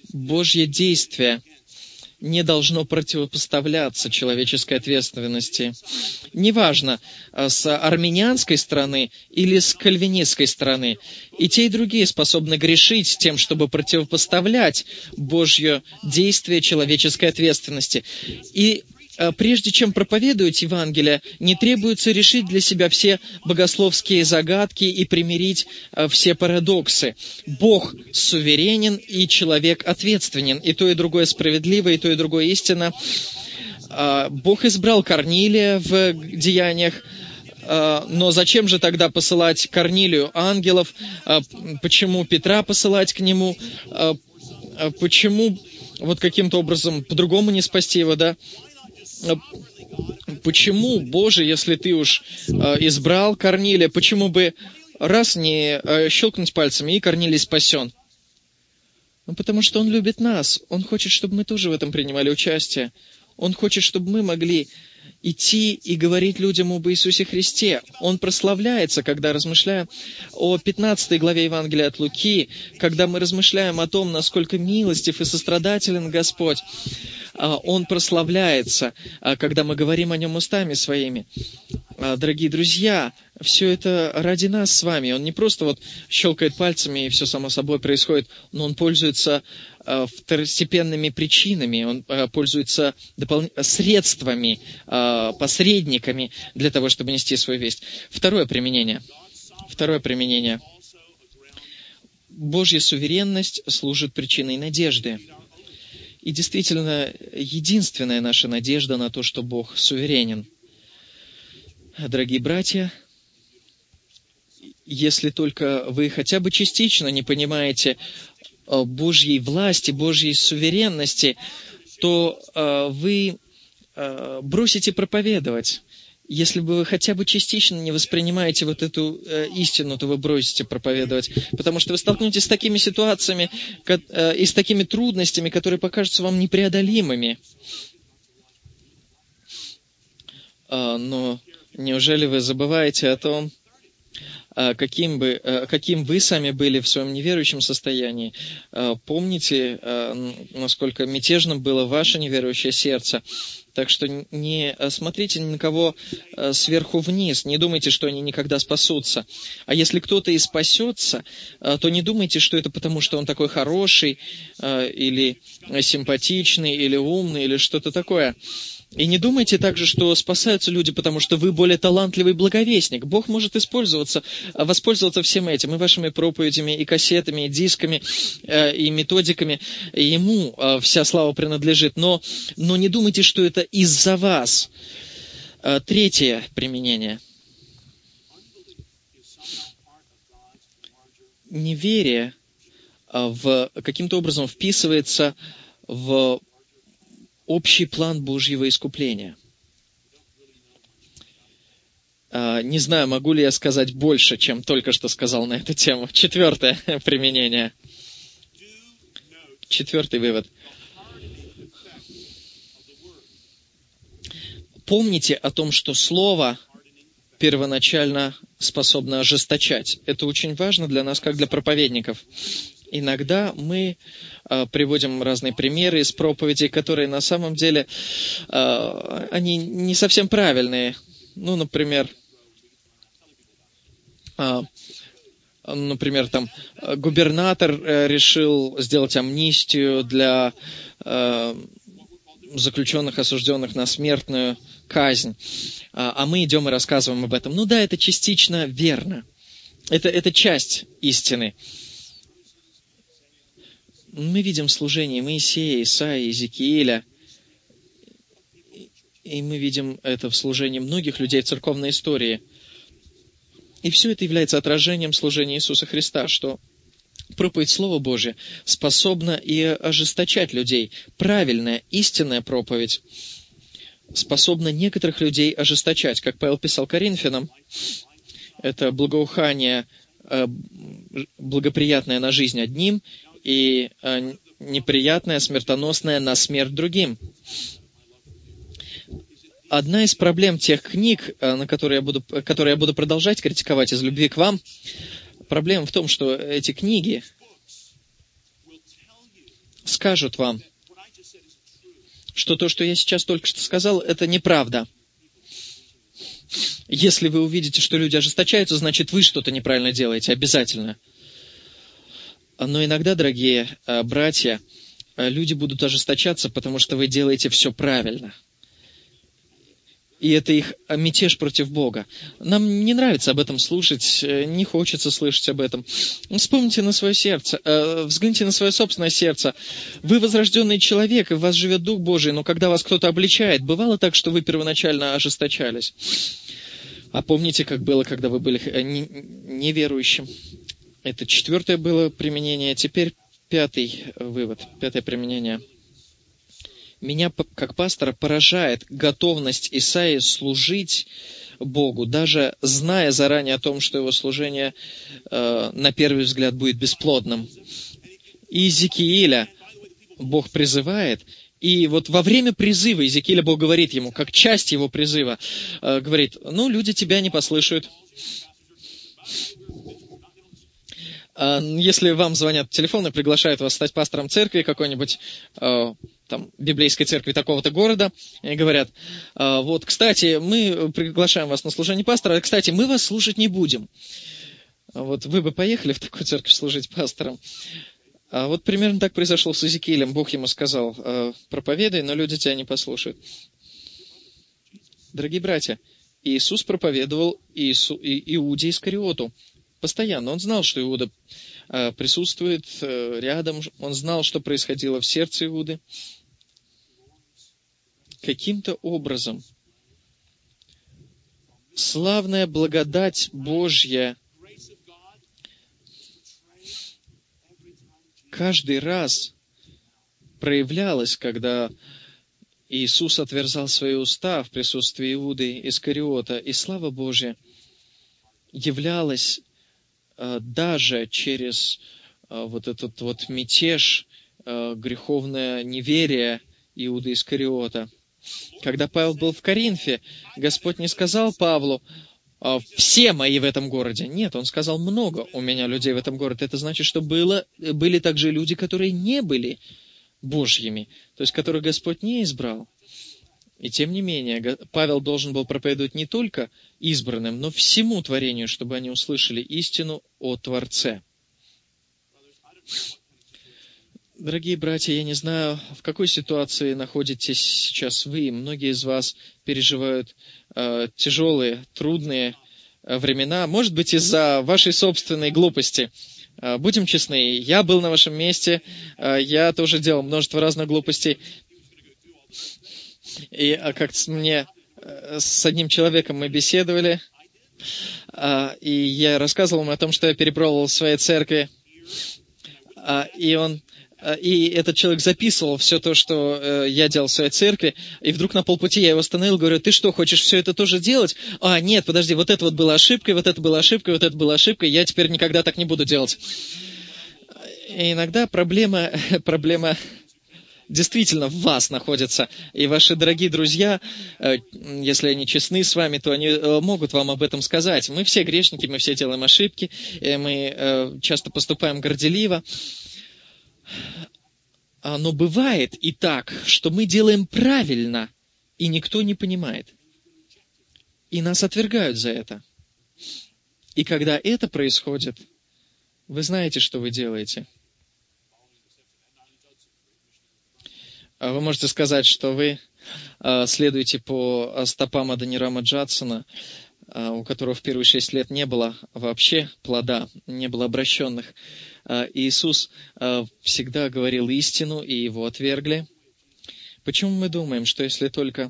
A: Божье действие не должно противопоставляться человеческой ответственности. Неважно, с армянианской стороны или с кальвинистской стороны. И те, и другие способны грешить тем, чтобы противопоставлять Божье действие человеческой ответственности. И прежде чем проповедовать Евангелие, не требуется решить для себя все богословские загадки и примирить все парадоксы. Бог суверенен, и человек ответственен. И то, и другое справедливо, и то, и другое истина. Бог избрал Корнилия в Деяниях. Но зачем же тогда посылать Корнилию ангелов? Почему Петра посылать к нему? Почему вот каким-то образом по-другому не спасти его, да? Почему, Боже, если Ты уж э, избрал Корнилия, почему бы раз не э, щелкнуть пальцами, и Корнилий спасен? Ну, потому что Он любит нас. Он хочет, чтобы мы тоже в этом принимали участие. Он хочет, чтобы мы могли идти и говорить людям об Иисусе Христе. Он прославляется, когда размышляем о пятнадцатой главе Евангелия от Луки, когда мы размышляем о том, насколько милостив и сострадателен Господь. Он прославляется, когда мы говорим о Нем устами своими. Дорогие друзья, все это ради нас с вами. Он не просто вот щелкает пальцами, и все само собой происходит, но Он пользуется второстепенными причинами, Он пользуется допол... средствами, посредниками для того, чтобы нести свою весть. Второе применение. Второе применение. Божья суверенность служит причиной надежды. И действительно, единственная наша надежда на то, что Бог суверенен. Дорогие братья, если только вы хотя бы частично не понимаете Божьей власти, Божьей суверенности, то вы бросите проповедовать. Если бы вы хотя бы частично не воспринимаете вот эту э, истину, то вы бросите проповедовать, потому что вы столкнетесь с такими ситуациями как, э, и с такими трудностями, которые покажутся вам непреодолимыми. А, но неужели вы забываете о том, каким, бы, каким вы сами были в своем неверующем состоянии? Помните, насколько мятежным было ваше неверующее сердце? Так что не смотрите ни на кого сверху вниз, не думайте, что они никогда спасутся. А если кто-то и спасется, то не думайте, что это потому, что он такой хороший, или симпатичный, или умный, или что-то такое. И не думайте также, что спасаются люди, потому что вы более талантливый благовестник. Бог может использоваться, воспользоваться всем этим, и вашими проповедями, и кассетами, и дисками, и методиками. И Ему вся слава принадлежит. Но, но не думайте, что это из-за вас. Третье применение. Неверие в, каким-то образом вписывается в общий план Божьего искупления. Не знаю, могу ли я сказать больше, чем только что сказал на эту тему. Четвертое применение. Четвертый вывод. Помните о том, что Слово первоначально способно ожесточать. Это очень важно для нас, как для проповедников. Иногда мы э, приводим разные примеры из проповедей, которые на самом деле, э, они не совсем правильные. Ну, например, э, например, там, губернатор э, решил сделать амнистию для э, заключенных, осужденных на смертную казнь, а, а мы идем и рассказываем об этом. Ну да, это частично верно. Это, это часть истины. Мы видим служение Моисея, Исаии, Иезекииля, и мы видим это в служении многих людей в церковной истории. И все это является отражением служения Иисуса Христа, что проповедь Слова Божия способна и ожесточать людей. Правильная, истинная проповедь способна некоторых людей ожесточать. Как Павел писал Коринфянам, это благоухание благоприятное на жизнь одним и неприятное, смертоносное на смерть другим. Одна из проблем тех книг, на которые я буду, которые я буду продолжать критиковать из любви к вам, проблема в том, что эти книги скажут вам, что то, что я сейчас только что сказал, это неправда. Если вы увидите, что люди ожесточаются, значит, вы что-то неправильно делаете, обязательно. Но иногда, дорогие братья, люди будут ожесточаться, потому что вы делаете все правильно. И это их мятеж против Бога. Нам не нравится об этом слушать, не хочется слышать об этом. Вспомните на свое сердце, э, взгляните на свое собственное сердце. Вы возрожденный человек, и в вас живет Дух Божий, но когда вас кто-то обличает, бывало так, что вы первоначально ожесточались. А помните, как было, когда вы были неверующим? Это четвертое было применение, теперь пятый вывод, пятое применение. Меня, как пастора, поражает готовность Исаии служить Богу, даже зная заранее о том, что его служение э, на первый взгляд будет бесплодным. И Иезекииля Бог призывает, и вот во время призыва Иезекииля Бог говорит ему, как часть его призыва, э, говорит, ну, люди тебя не послушают. Если вам звонят в телефон и приглашают вас стать пастором церкви какой-нибудь, э, там, библейской церкви такого-то города, и говорят, э, вот, кстати, мы приглашаем вас на служение пастора, кстати, мы вас слушать не будем. Вот вы бы поехали в такую церковь служить пастором? А вот примерно так произошло с Иезекиилем. Бог ему сказал, э, проповедай, но люди тебя не послушают. Дорогие братья, Иисус проповедовал Иису, и, Иуде Искариоту. Постоянно. Он знал, что Иуда э, присутствует э, рядом. Он знал, что происходило в сердце Иуды. Каким-то образом славная благодать Божья каждый раз проявлялась, когда Иисус отверзал свои уста в присутствии Иуды Искариота. И слава Божья являлась даже через вот этот вот мятеж, греховное неверие Иуды Искариота. Когда Павел был в Коринфе, Господь не сказал Павлу, все мои в этом городе. Нет, Он сказал, много у меня людей в этом городе. Это значит, что было, были также люди, которые не были Божьими, то есть которых Господь не избрал. И тем не менее, Павел должен был проповедовать не только избранным, но всему творению, чтобы они услышали истину о Творце. Дорогие братья, я не знаю, в какой ситуации находитесь сейчас вы. Многие из вас переживают э, тяжелые, трудные э, времена. Может быть, из-за вашей собственной глупости. Э, будем честны, я был на вашем месте, э, я тоже делал множество разных глупостей. И как-то мне с одним человеком мы беседовали, и я рассказывал ему о том, что я перепробовал в своей церкви, и он, и этот человек записывал все то, что я делал в своей церкви, и вдруг на полпути я его остановил, говорю, ты что, хочешь все это тоже делать? А, нет, подожди, вот это вот была ошибкой, вот это была ошибкой, вот это была ошибкой, я теперь никогда так не буду делать. И иногда проблема, проблема... действительно в вас находятся. И ваши дорогие друзья, если они честны с вами, то они могут вам об этом сказать. Мы все грешники, мы все делаем ошибки, мы часто поступаем горделиво. Но бывает и так, что мы делаем правильно, и никто не понимает. И нас отвергают за это. И когда это происходит, вы знаете, что вы делаете. Вы можете сказать, что вы следуете по стопам Адонирама Джадсона, у которого в первые шесть лет не было вообще плода, не было обращенных. Иисус всегда говорил истину, и его отвергли. Почему мы думаем, что если только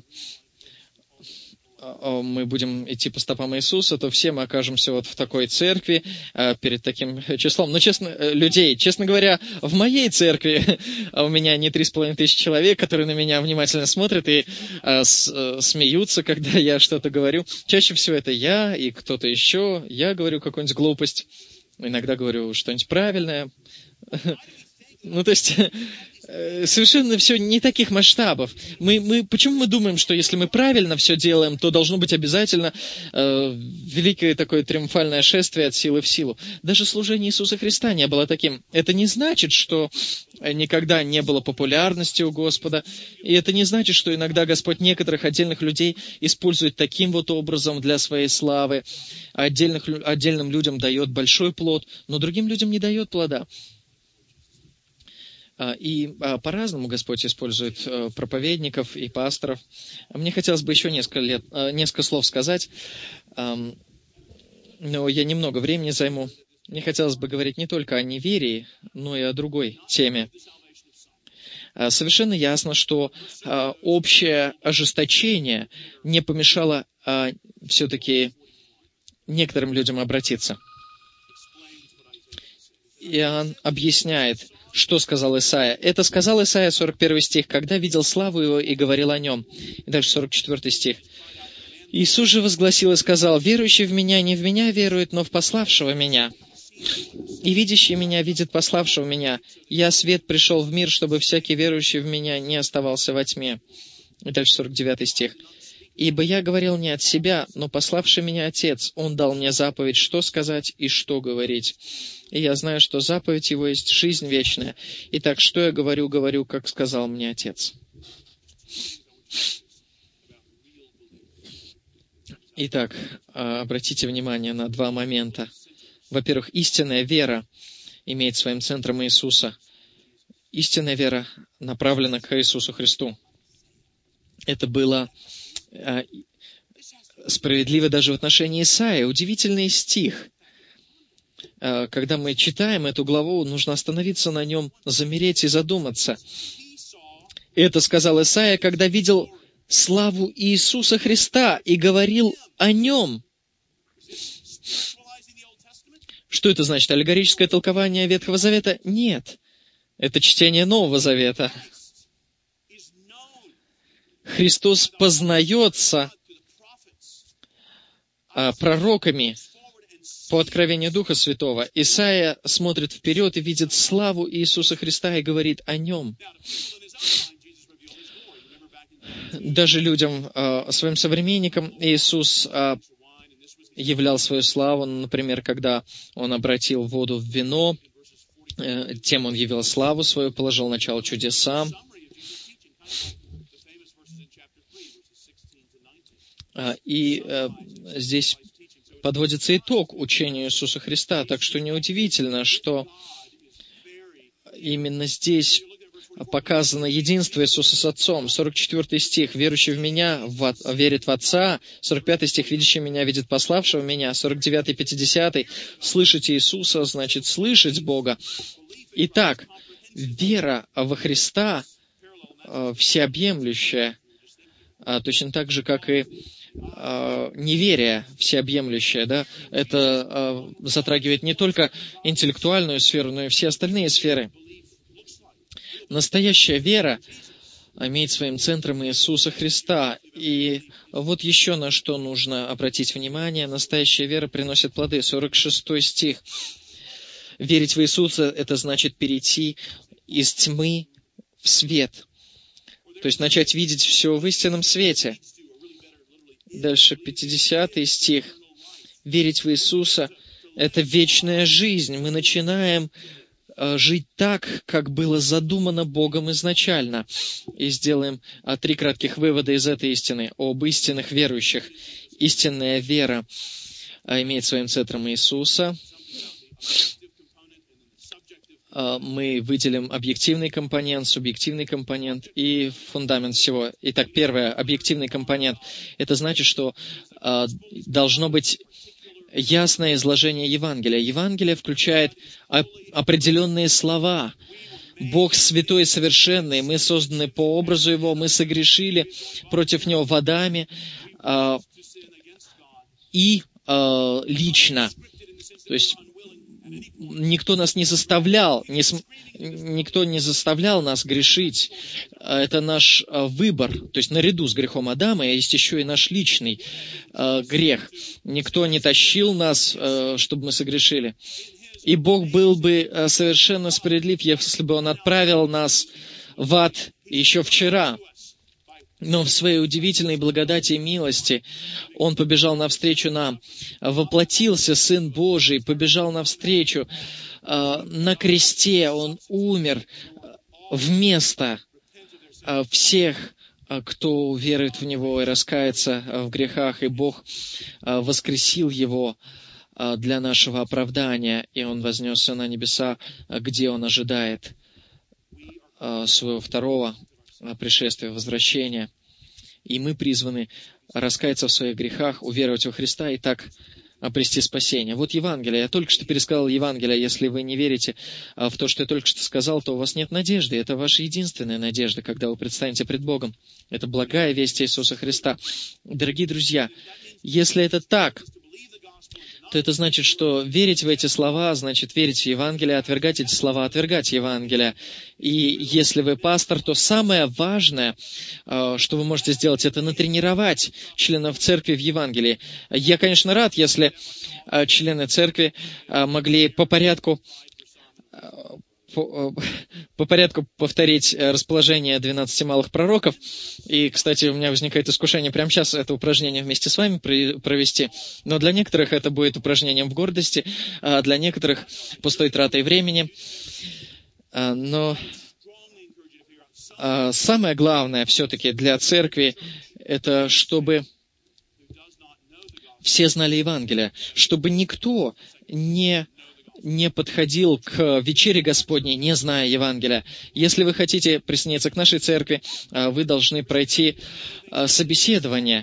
A: мы будем идти по стопам Иисуса, то все мы окажемся вот в такой церкви перед таким числом. Но, честно, людей, честно говоря, в моей церкви у меня не три с половиной тысячи человек, которые на меня внимательно смотрят и смеются, когда я что-то говорю. Чаще всего это я и кто-то еще. Я говорю какую-нибудь глупость, иногда говорю что-нибудь правильное. Ну, то есть, совершенно все не таких масштабов. Мы, мы, почему мы думаем, что если мы правильно все делаем, то должно быть обязательно э, великое такое триумфальное шествие от силы в силу? Даже служение Иисуса Христа не было таким. Это не значит, что никогда не было популярности у Господа, и это не значит, что иногда Господь некоторых отдельных людей использует таким вот образом для своей славы, а отдельных, отдельным людям дает большой плод, но другим людям не дает плода. И по-разному Господь использует проповедников и пасторов. Мне хотелось бы еще несколько, лет, несколько слов сказать, но я немного времени займу. Мне хотелось бы говорить не только о неверии, но и о другой теме. Совершенно ясно, что общее ожесточение не помешало все-таки некоторым людям обратиться. Иоанн объясняет, что сказал Исаия. Это сказал Исаия, сорок первый стих, когда видел славу его и говорил о нем. И дальше сорок четвёртый стих. Иисус же возгласил и сказал: верующий в меня не в меня верует, но в пославшего меня. И видящий меня видит пославшего меня. Я, свет, пришел в мир, чтобы всякий верующий в меня не оставался во тьме. И дальше сорок девятый стих. Ибо я говорил не от себя, но пославший меня Отец, Он дал мне заповедь, что сказать и что говорить. И я знаю, что заповедь Его есть жизнь вечная. Итак, что я говорю, говорю, как сказал мне Отец. Итак, обратите внимание на два момента. Во-первых, истинная вера имеет своим центром Иисуса. Истинная вера направлена к Иисусу Христу. Это было справедливо даже в отношении Исаии. Удивительный стих. Когда мы читаем эту главу, нужно остановиться на нем, замереть и задуматься. Это сказал Исаия, когда видел славу Иисуса Христа и говорил о нем. Что это значит? Аллегорическое толкование Ветхого Завета? Нет. Это чтение Нового Завета. Христос познается а, пророками по откровению Духа Святого. Исаия смотрит вперед и видит славу Иисуса Христа и говорит о нем. Даже людям, а, своим современникам, Иисус а, являл свою славу, например, когда Он обратил воду в вино, э, тем Он явил славу свою, положил начало чудесам. И э, здесь подводится итог учению Иисуса Христа. Так что неудивительно, что именно здесь показано единство Иисуса с Отцом. сорок четвёртый стих. «Верующий в Меня в, верит в Отца». сорок пятый стих. «Видящий Меня видит пославшего Меня». сорок девятый, пятидесятый. «Слышать Иисуса» значит слышать Бога. Итак, вера во Христа э, всеобъемлющая, э, точно так же, как и неверие всеобъемлющее, да, это э, затрагивает не только интеллектуальную сферу, но и все остальные сферы. Настоящая вера имеет своим центром Иисуса Христа. И вот еще на что нужно обратить внимание. Настоящая вера приносит плоды. сорок шестой стих. Верить в Иисуса — это значит перейти из тьмы в свет. То есть начать видеть все в истинном свете. Дальше пятидесятый стих. Верить в Иисуса — это вечная жизнь. Мы начинаем э, жить так, как было задумано Богом изначально. И сделаем э, три кратких вывода из этой истины об истинных верующих. Истинная вера э, имеет своим центром Иисуса. Мы выделим объективный компонент, субъективный компонент и фундамент всего. Итак, первое, объективный компонент. Это значит, что э, должно быть ясное изложение Евангелия. Евангелие включает оп- определенные слова. Бог святой и совершенный, мы созданы по образу Его, мы согрешили против Него в Адаме э, и э, лично. То есть никто нас не заставлял, не, никто не заставлял нас грешить. Это наш выбор. То есть наряду с грехом Адама есть еще и наш личный э, грех. Никто не тащил нас, э, чтобы мы согрешили. И Бог был бы совершенно справедлив, если бы Он отправил нас в ад еще вчера. Но в своей удивительной благодати и милости Он побежал навстречу нам. Воплотился Сын Божий, побежал навстречу. На кресте Он умер вместо всех, кто верует в Него и раскается в грехах, и Бог воскресил Его для нашего оправдания, и Он вознесся на небеса, где Он ожидает своего второго пришествия, возвращения. И мы призваны раскаяться в своих грехах, уверовать во Христа и так обрести спасение. Вот Евангелие. Я только что пересказал Евангелие. Если вы не верите в то, что я только что сказал, то у вас нет надежды. Это ваша единственная надежда, когда вы предстанете пред Богом. Это благая весть Иисуса Христа. Дорогие друзья, если это так, то это значит, что верить в эти слова, значит верить в Евангелие, отвергать эти слова, отвергать Евангелие. И если вы пастор, то самое важное, что вы можете сделать, это натренировать членов церкви в Евангелии. Я, конечно, рад, если члены церкви могли по порядку По, по порядку повторить расположение двенадцати малых пророков. И, кстати, у меня возникает искушение прямо сейчас это упражнение вместе с вами провести. Но для некоторых это будет упражнением в гордости, а для некоторых пустой тратой времени. Но самое главное все-таки для церкви, это чтобы все знали Евангелие, чтобы никто не... не подходил к вечере Господней, не зная Евангелия. Если вы хотите присоединиться к нашей церкви, вы должны пройти собеседование.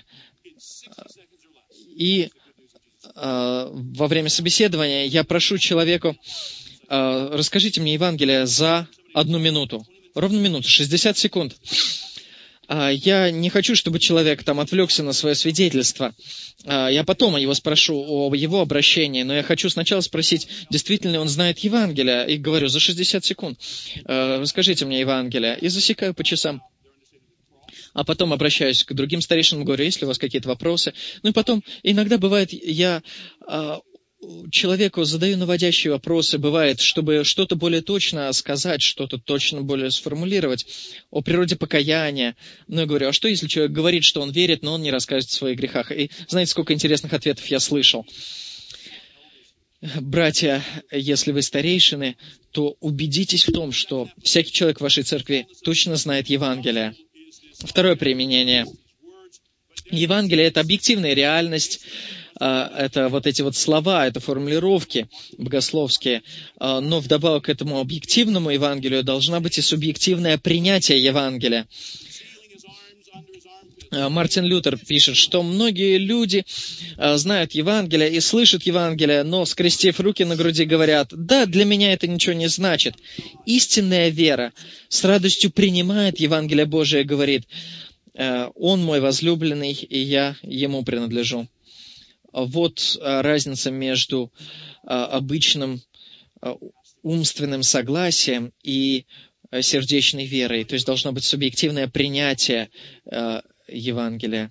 A: И во время собеседования я прошу человеку, расскажите мне Евангелие за одну минуту. Ровно минуту, шестьдесят секунд. Я не хочу, чтобы человек там отвлекся на свое свидетельство. Я потом его спрошу о его обращении, но я хочу сначала спросить, действительно ли он знает Евангелие. И говорю, за шестьдесят секунд расскажите мне Евангелие. И засекаю по часам. А потом обращаюсь к другим старейшинам, говорю, есть ли у вас какие-то вопросы. Ну и потом, иногда бывает, я человеку задаю наводящие вопросы, бывает, чтобы что-то более точно сказать, что-то точно более сформулировать о природе покаяния. Ну, я говорю, а что, если человек говорит, что он верит, но он не расскажет о своих грехах? И знаете, сколько интересных ответов я слышал? Братья, если вы старейшины, то убедитесь в том, что всякий человек в вашей церкви точно знает Евангелие. Второе применение. Евангелие – это объективная реальность, это вот эти вот слова, это формулировки богословские, но вдобавок к этому объективному Евангелию должна быть и субъективное принятие Евангелия. Мартин Лютер пишет, что многие люди знают Евангелие и слышат Евангелие, но, скрестив руки на груди, говорят, да, для меня это ничего не значит. Истинная вера с радостью принимает Евангелие Божие, говорит, он мой возлюбленный, и я ему принадлежу. Вот разница между обычным умственным согласием и сердечной верой. То есть должно быть субъективное принятие Евангелия.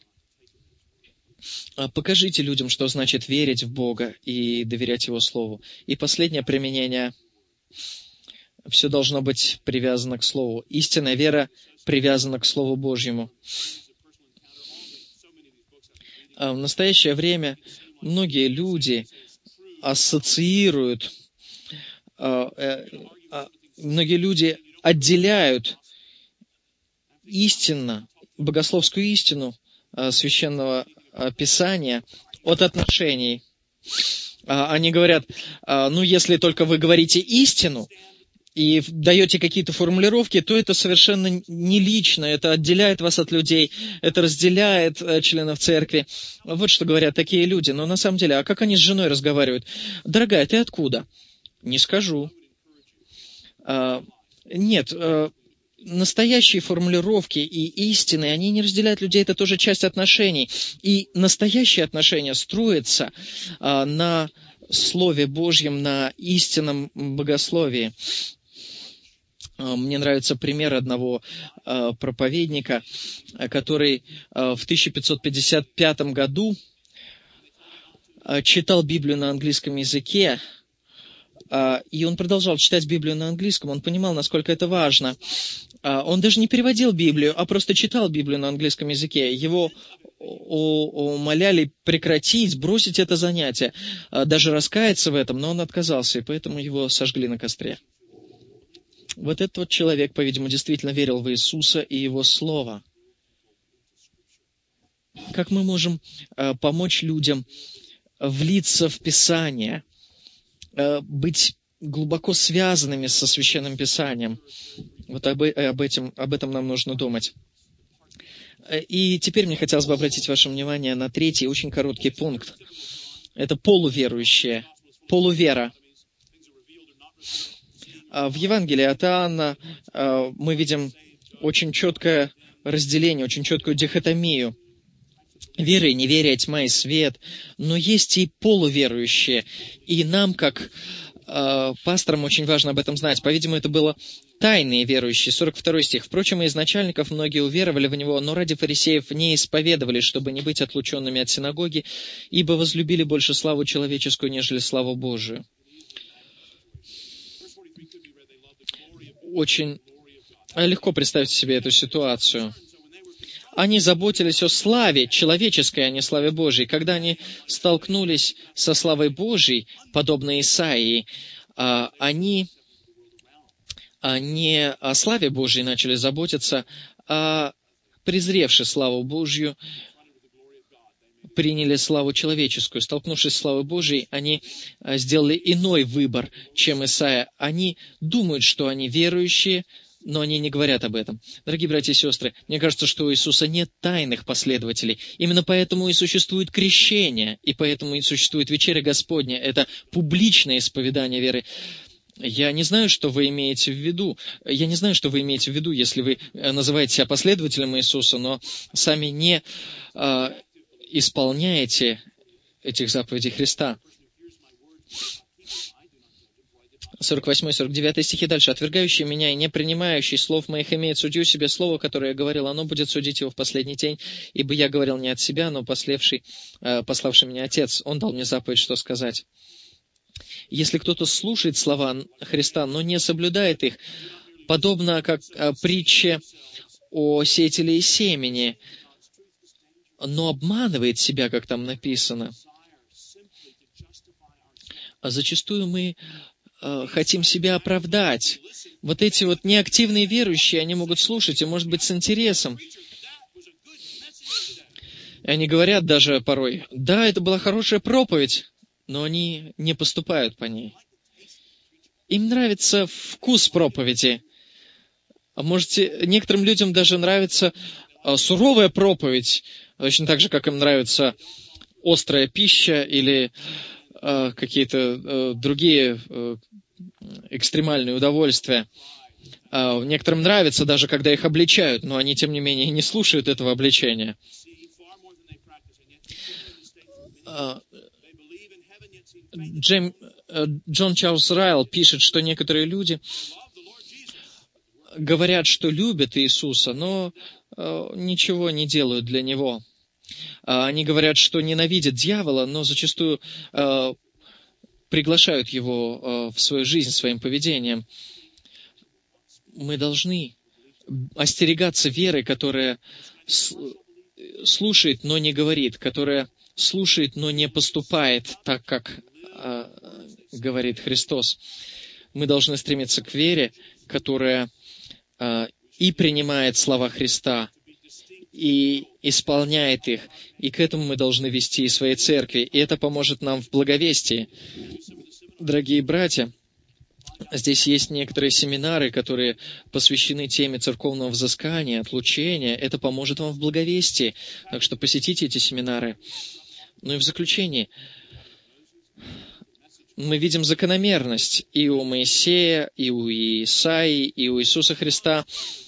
A: Покажите людям, что значит верить в Бога и доверять Его Слову. И последнее применение. Все должно быть привязано к Слову. Истинная вера привязана к Слову Божьему. В настоящее время многие люди ассоциируют, многие люди отделяют истинно, богословскую истину Священного Писания от отношений. Они говорят, ну, если только вы говорите истину, и даете какие-то формулировки, то это совершенно не лично, это отделяет вас от людей, это разделяет членов церкви. Вот что говорят такие люди. Но на самом деле, а как они с женой разговаривают? Дорогая, ты откуда? Не скажу. А, нет, а, настоящие формулировки и истины, они не разделяют людей, это тоже часть отношений. И настоящие отношения строятся а, на Слове Божьем, на истинном богословии. Мне нравится пример одного э, проповедника, который э, в тысяча пятьсот пятьдесят пятом году э, читал Библию на английском языке, И он продолжал читать Библию на английском, он понимал, насколько это важно. Он даже не переводил Библию, а просто читал Библию на английском языке. Его умоляли прекратить, бросить это занятие, даже раскаяться в этом, но он отказался, и поэтому его сожгли на костре. Вот этот вот человек, по-видимому, действительно верил в Иисуса и Его Слово. Как мы можем помочь людям влиться в Писание, быть глубоко связанными со Священным Писанием? Вот об, об, этим, об этом нам нужно думать. И теперь мне хотелось бы обратить ваше внимание на третий, очень короткий пункт. Это полуверующие, полувера. В Евангелии от Иоанна мы видим очень четкое разделение, очень четкую дихотомию. Вера и неверие, тьма и свет. Но есть и полуверующие. И нам, как пасторам, очень важно об этом знать. По-видимому, это было тайные верующие. сорок второй стих. «Впрочем, из начальников многие уверовали в Него, но ради фарисеев не исповедовали, чтобы не быть отлученными от синагоги, ибо возлюбили больше славу человеческую, нежели славу Божию». Очень легко представить себе эту ситуацию. Они заботились о славе человеческой, а не славе Божьей. Когда они столкнулись со славой Божьей, подобно Исаии, они не о славе Божьей начали заботиться, а, презревши славу Божью, приняли славу человеческую. Столкнувшись с славой Божьей, они сделали иной выбор, чем Исаия. Они думают, что они верующие, но они не говорят об этом. Дорогие братья и сестры, мне кажется, что у Иисуса нет тайных последователей. Именно поэтому и существует крещение, и поэтому и существует вечеря Господня. Это публичное исповедание веры. Я не знаю, что вы имеете в виду. Я не знаю, что вы имеете в виду, если вы называете себя последователем Иисуса, но сами не э, исполняете этих заповедей Христа. сорок восьмой сорок девятый стихи дальше. «Отвергающий меня и не принимающий слов моих имеет судью себе слово, которое я говорил, оно будет судить его в последний день, ибо я говорил не от себя, но пославший, э, пославший меня Отец. Он дал мне заповедь, что сказать». Если кто-то слушает слова Христа, но не соблюдает их, подобно как э, притче о сеятеле и семени, но обманывает себя, как там написано. А зачастую мы хотим себя оправдать. Вот эти вот неактивные верующие, они могут слушать, и, может быть, с интересом. И они говорят даже порой, да, это была хорошая проповедь, но они не поступают по ней. Им нравится вкус проповеди. А можете, некоторым людям даже нравится суровая проповедь, точно так же, как им нравится острая пища или какие-то другие экстремальные удовольствия. Некоторым нравится даже, когда их обличают, но они, тем не менее, не слушают этого обличения. Джейм, Джон Чарльз Райл пишет, что некоторые люди говорят, что любят Иисуса, но ничего не делают для Него. Они говорят, что ненавидят дьявола, но зачастую э, приглашают его э, в свою жизнь своим поведением. Мы должны остерегаться веры, которая с, слушает, но не говорит, которая слушает, но не поступает так, как э, говорит Христос. Мы должны стремиться к вере, которая э, и принимает слова Христа, и исполняет их. И к этому мы должны вести и свои церкви. И это поможет нам в благовестии. Дорогие братья, здесь есть некоторые семинары, которые посвящены теме церковного взыскания, отлучения. Это поможет вам в благовестии. Так что посетите эти семинары. Ну и в заключении, мы видим закономерность и у Моисея, и у Исаии, и у Иисуса Христа.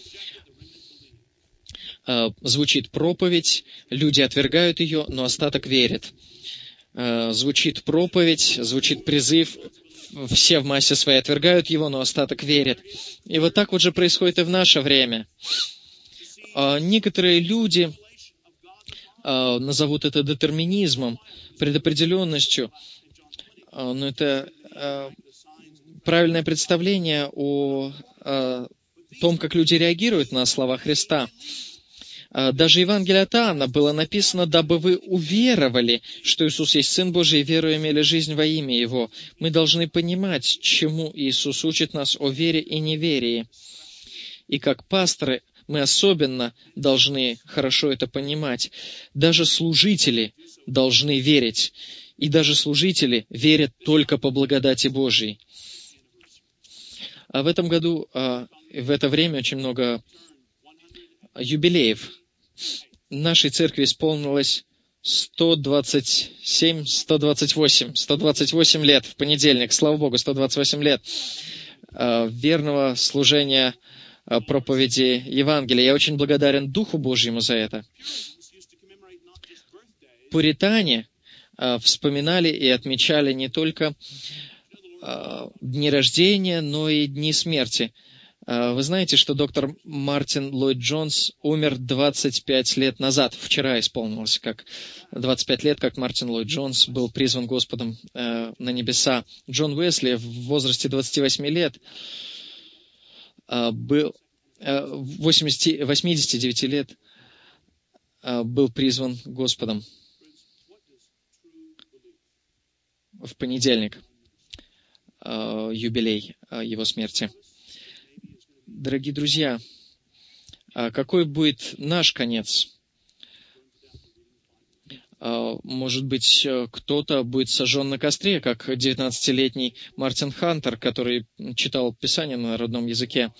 A: Звучит проповедь, люди отвергают ее, но остаток верит. Звучит проповедь, звучит призыв, все в массе своей отвергают его, но остаток верит. И вот так вот же происходит и в наше время. Некоторые люди назовут это детерминизмом, предопределенностью, но это правильное представление о, о том, как люди реагируют на слова Христа. Даже Евангелие от Иоанна было написано, дабы вы уверовали, что Иисус есть Сын Божий, и веруя имели жизнь во имя Его. Мы должны понимать, чему Иисус учит нас о вере и неверии. И как пасторы мы особенно должны хорошо это понимать. Даже служители должны верить. И даже служители верят только по благодати Божией. А в этом году, в это время очень много юбилеев. Нашей церкви исполнилось сто двадцать семь, сто двадцать восемь, сто двадцать восемь лет в понедельник, слава Богу, сто двадцать восемь лет верного служения проповеди Евангелия. Я очень благодарен Духу Божьему за это. Пуритане вспоминали и отмечали не только дни рождения, но и дни смерти. Вы знаете, что доктор Мартин Ллойд Джонс умер двадцать пять лет назад. Вчера исполнилось как двадцать пять лет, как Мартин Ллойд Джонс был призван Господом э, на небеса. Джон Уэсли в возрасте двадцати восьми лет э, был, э, восемьдесят, восьмидесяти девяти лет э, был призван Господом в понедельник, э, юбилей э, его смерти. Дорогие друзья, какой будет наш конец? Может быть, кто-то будет сожжен на костре, как девятнадцатилетний Мартин Хантер, который читал Писание на родном языке.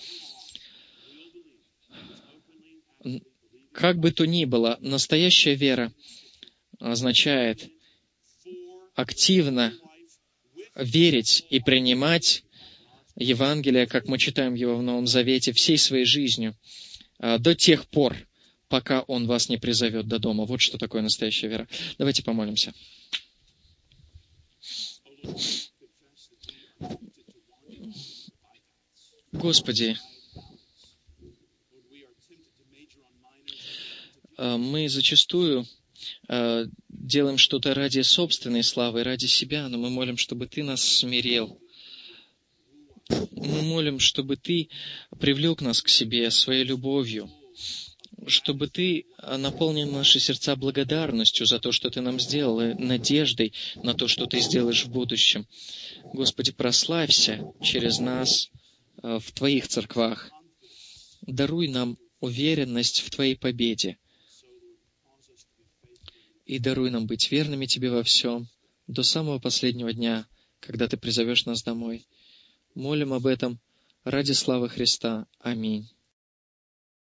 A: Как бы то ни было, настоящая вера означает активно верить и принимать Евангелие, как мы читаем его в Новом Завете, всей своей жизнью, до тех пор, пока Он вас не призовет до дома. Вот что такое настоящая вера. Давайте помолимся. Господи, мы зачастую делаем что-то ради собственной славы, ради себя, но мы молим, чтобы Ты нас смирил. Мы молим, чтобы Ты привлек нас к себе своей любовью, чтобы Ты наполнил наши сердца благодарностью за то, что Ты нам сделал, и надеждой на то, что Ты сделаешь в будущем. Господи, прославься через нас в Твоих церквах. Даруй нам уверенность в Твоей победе. И даруй нам быть верными Тебе во всем до самого последнего дня, когда Ты призовешь нас домой. Молим об этом ради славы Христа. Аминь.